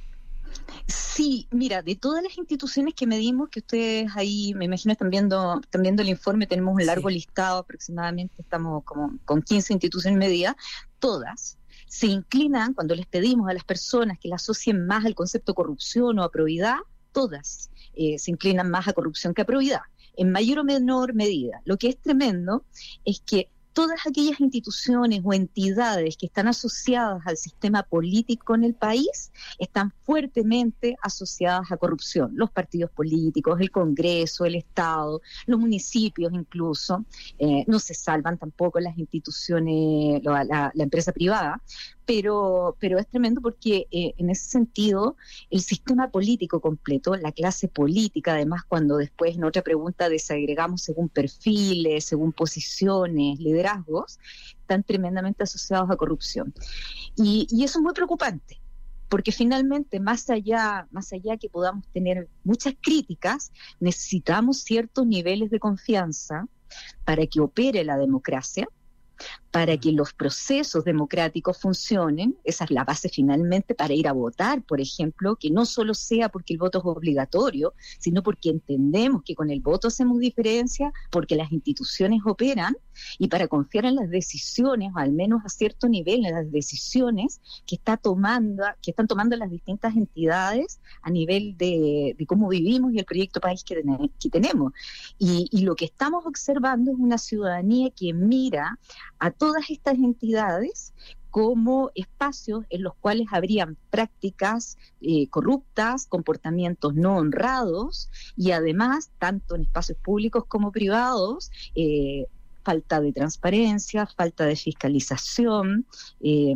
Speaker 16: Sí, mira, de todas las instituciones que medimos, que ustedes ahí, me imagino, están viendo, están viendo el informe, tenemos un largo sí. listado, aproximadamente estamos como con quince instituciones medidas, todas se inclinan, cuando les pedimos a las personas que la asocien más al concepto corrupción o a probidad, todas eh, se inclinan más a corrupción que a probidad, en mayor o menor medida. Lo que es tremendo es que todas aquellas instituciones o entidades que están asociadas al sistema político en el país están fuertemente asociadas a corrupción. Los partidos políticos, el Congreso, el Estado, los municipios incluso. Eh, no se salvan tampoco las instituciones, la, la, la empresa privada, pero, pero es tremendo porque eh, en ese sentido el sistema político completo, la clase política, además cuando después en otra pregunta desagregamos según perfiles, según posiciones, liderazgos, están tremendamente asociados a corrupción. Y, y eso es muy preocupante, porque finalmente más allá, más allá que podamos tener muchas críticas, necesitamos ciertos niveles de confianza para que opere la democracia, para que los procesos democráticos funcionen. Esa es la base finalmente para ir a votar, por ejemplo, que no solo sea porque el voto es obligatorio, sino porque entendemos que con el voto hacemos diferencia, porque las instituciones operan, y para confiar en las decisiones, o al menos a cierto nivel, en las decisiones que está tomando, que están tomando las distintas entidades a nivel de, de cómo vivimos y el proyecto país que, ten, que tenemos. Y, y lo que estamos observando es una ciudadanía que mira a todas estas entidades como espacios en los cuales habrían prácticas eh, corruptas, comportamientos no honrados y además, tanto en espacios públicos como privados, eh, falta de transparencia, falta de fiscalización eh,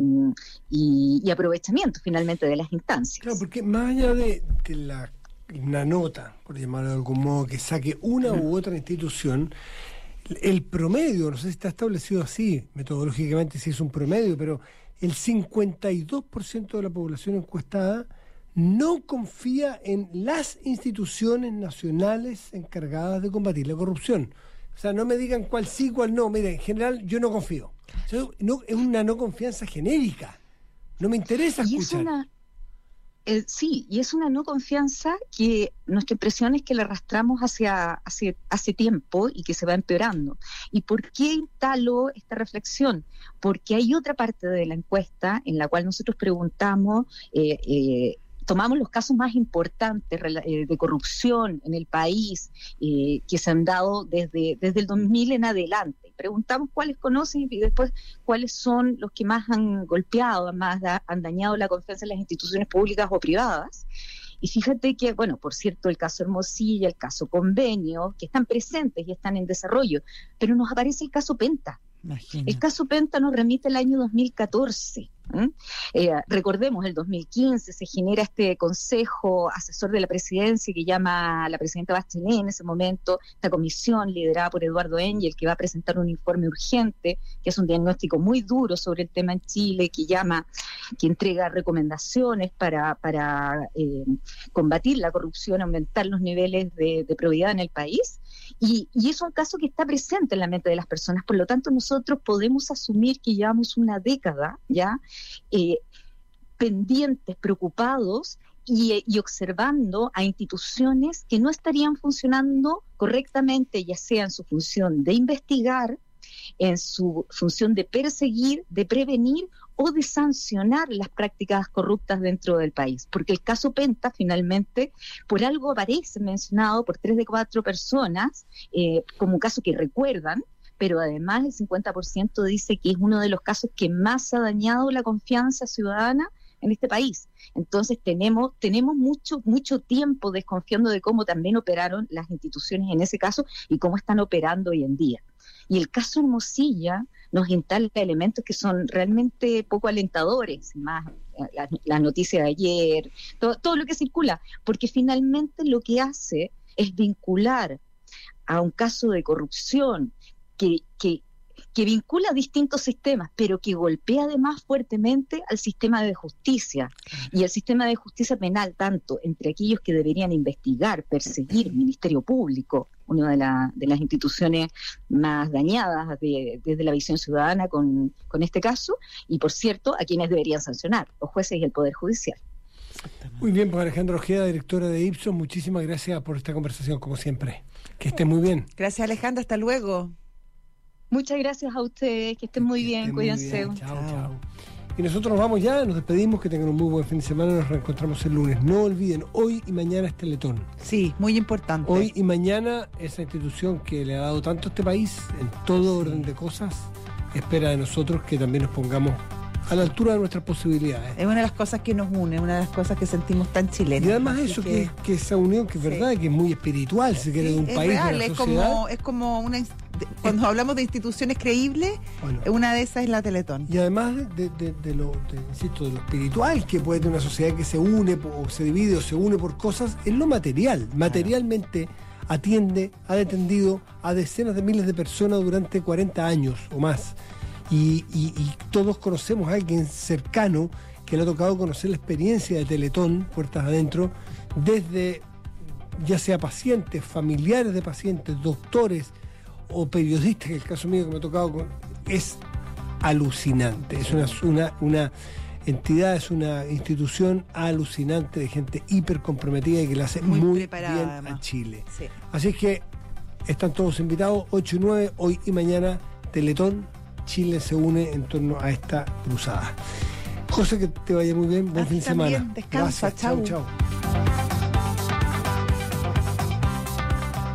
Speaker 16: y, y aprovechamiento finalmente de las instancias.
Speaker 2: Claro, porque más allá de, de la, una nota, por llamarlo de algún modo, que saque una u otra institución, el promedio, no sé si está establecido así, metodológicamente si es un promedio, pero el cincuenta y dos por ciento de la población encuestada no confía en las instituciones nacionales encargadas de combatir la corrupción. O sea, no me digan cuál sí, cuál no. Mire, en general yo no confío. O sea, no, es una no confianza genérica. No me interesa escuchar.
Speaker 16: Y es una, eh, sí, y es una no confianza que nuestra impresión es que la arrastramos hacia, hace, hace tiempo y que se va empeorando. ¿Y por qué instalo esta reflexión? Porque hay otra parte de la encuesta en la cual nosotros preguntamos... Eh, eh, tomamos los casos más importantes de corrupción en el país eh, que se han dado desde, desde el dos mil en adelante. Preguntamos cuáles conocen y después cuáles son los que más han golpeado, más da, han dañado la confianza en las instituciones públicas o privadas. Y fíjate que, bueno, por cierto, el caso Hermosilla, el caso Convenio, que están presentes y están en desarrollo, pero nos aparece el caso Penta. Imagina. El caso Penta nos remite al año dos mil catorce. ¿eh? Eh, recordemos, el dos mil quince se genera este consejo asesor de la presidencia que llama a la presidenta Bachelet en ese momento, esta comisión liderada por Eduardo Engel, que va a presentar un informe urgente, que es un diagnóstico muy duro sobre el tema en Chile, que llama, que entrega recomendaciones para, para eh, combatir la corrupción, aumentar los niveles de, de probidad en el país. Y, y es un caso que está presente en la mente de las personas, por lo tanto nosotros podemos asumir que llevamos una década ya eh, pendientes, preocupados y, y observando a instituciones que no estarían funcionando correctamente, ya sea en su función de investigar, en su función de perseguir, de prevenir o de sancionar las prácticas corruptas dentro del país. Porque el caso Penta, finalmente, por algo aparece mencionado por tres de cuatro personas, eh, como un caso que recuerdan, pero además el cincuenta por ciento dice que es uno de los casos que más ha dañado la confianza ciudadana en este país. Entonces tenemos tenemos mucho mucho tiempo desconfiando de cómo también operaron las instituciones en ese caso y cómo están operando hoy en día. Y el caso Hermosilla nos instala elementos que son realmente poco alentadores, más la, la noticia de ayer, todo, todo lo que circula, porque finalmente lo que hace es vincular a un caso de corrupción que, que, que vincula a distintos sistemas, pero que golpea además fuertemente al sistema de justicia y al sistema de justicia penal, tanto entre aquellos que deberían investigar, perseguir, Ministerio Público, una de, la, de las instituciones más dañadas de, desde la visión ciudadana con, con este caso, y por cierto, a quienes deberían sancionar, los jueces y el Poder Judicial.
Speaker 2: Muy bien, pues Alejandra Ojeda, directora de Ipsos, muchísimas gracias por esta conversación, como siempre. Que esté muy bien.
Speaker 3: Gracias, Alejandra, hasta luego.
Speaker 16: Muchas gracias a ustedes, que estén muy bien, cuídense.
Speaker 2: Chao, chao, chao. Y nosotros nos vamos ya, nos despedimos, que tengan un muy buen fin de semana, nos reencontramos el lunes. No olviden, hoy y mañana es Teletón.
Speaker 3: Sí, muy importante.
Speaker 2: Hoy y mañana esa institución que le ha dado tanto a este país, en todo orden de cosas, espera de nosotros que también nos pongamos a la altura de nuestras posibilidades.
Speaker 3: Es una de las cosas que nos une, una de las cosas que sentimos tan chilenos.
Speaker 2: Y además eso, que, que, que esa unión que es verdad, sí, que es muy espiritual, si se quiere, sí, de un
Speaker 3: es
Speaker 2: país,
Speaker 3: real,
Speaker 2: de la
Speaker 3: es
Speaker 2: sociedad.
Speaker 3: Como, es como una... Cuando hablamos de instituciones creíbles, bueno, una de esas es la Teletón.
Speaker 2: Y además de, de, de, lo, de, insisto, de lo espiritual que puede tener una sociedad que se une o se divide o se une por cosas, es lo material. Materialmente atiende, ha atendido a decenas de miles de personas durante cuarenta años o más. Y, y, y todos conocemos a alguien cercano que le ha tocado conocer la experiencia de Teletón, puertas adentro, desde ya sea pacientes, familiares de pacientes, doctores o periodistas, que es el caso mío que me ha tocado, con, es alucinante. Es una, una, una entidad, es una institución alucinante de gente hiper comprometida y que la hace muy, muy bien además a Chile. Sí. Así que están todos invitados, ocho y nueve, hoy y mañana, Teletón. Chile se une en torno a esta cruzada. José, que te vaya muy bien, buen fin de semana.
Speaker 3: Descansa, chao, chao.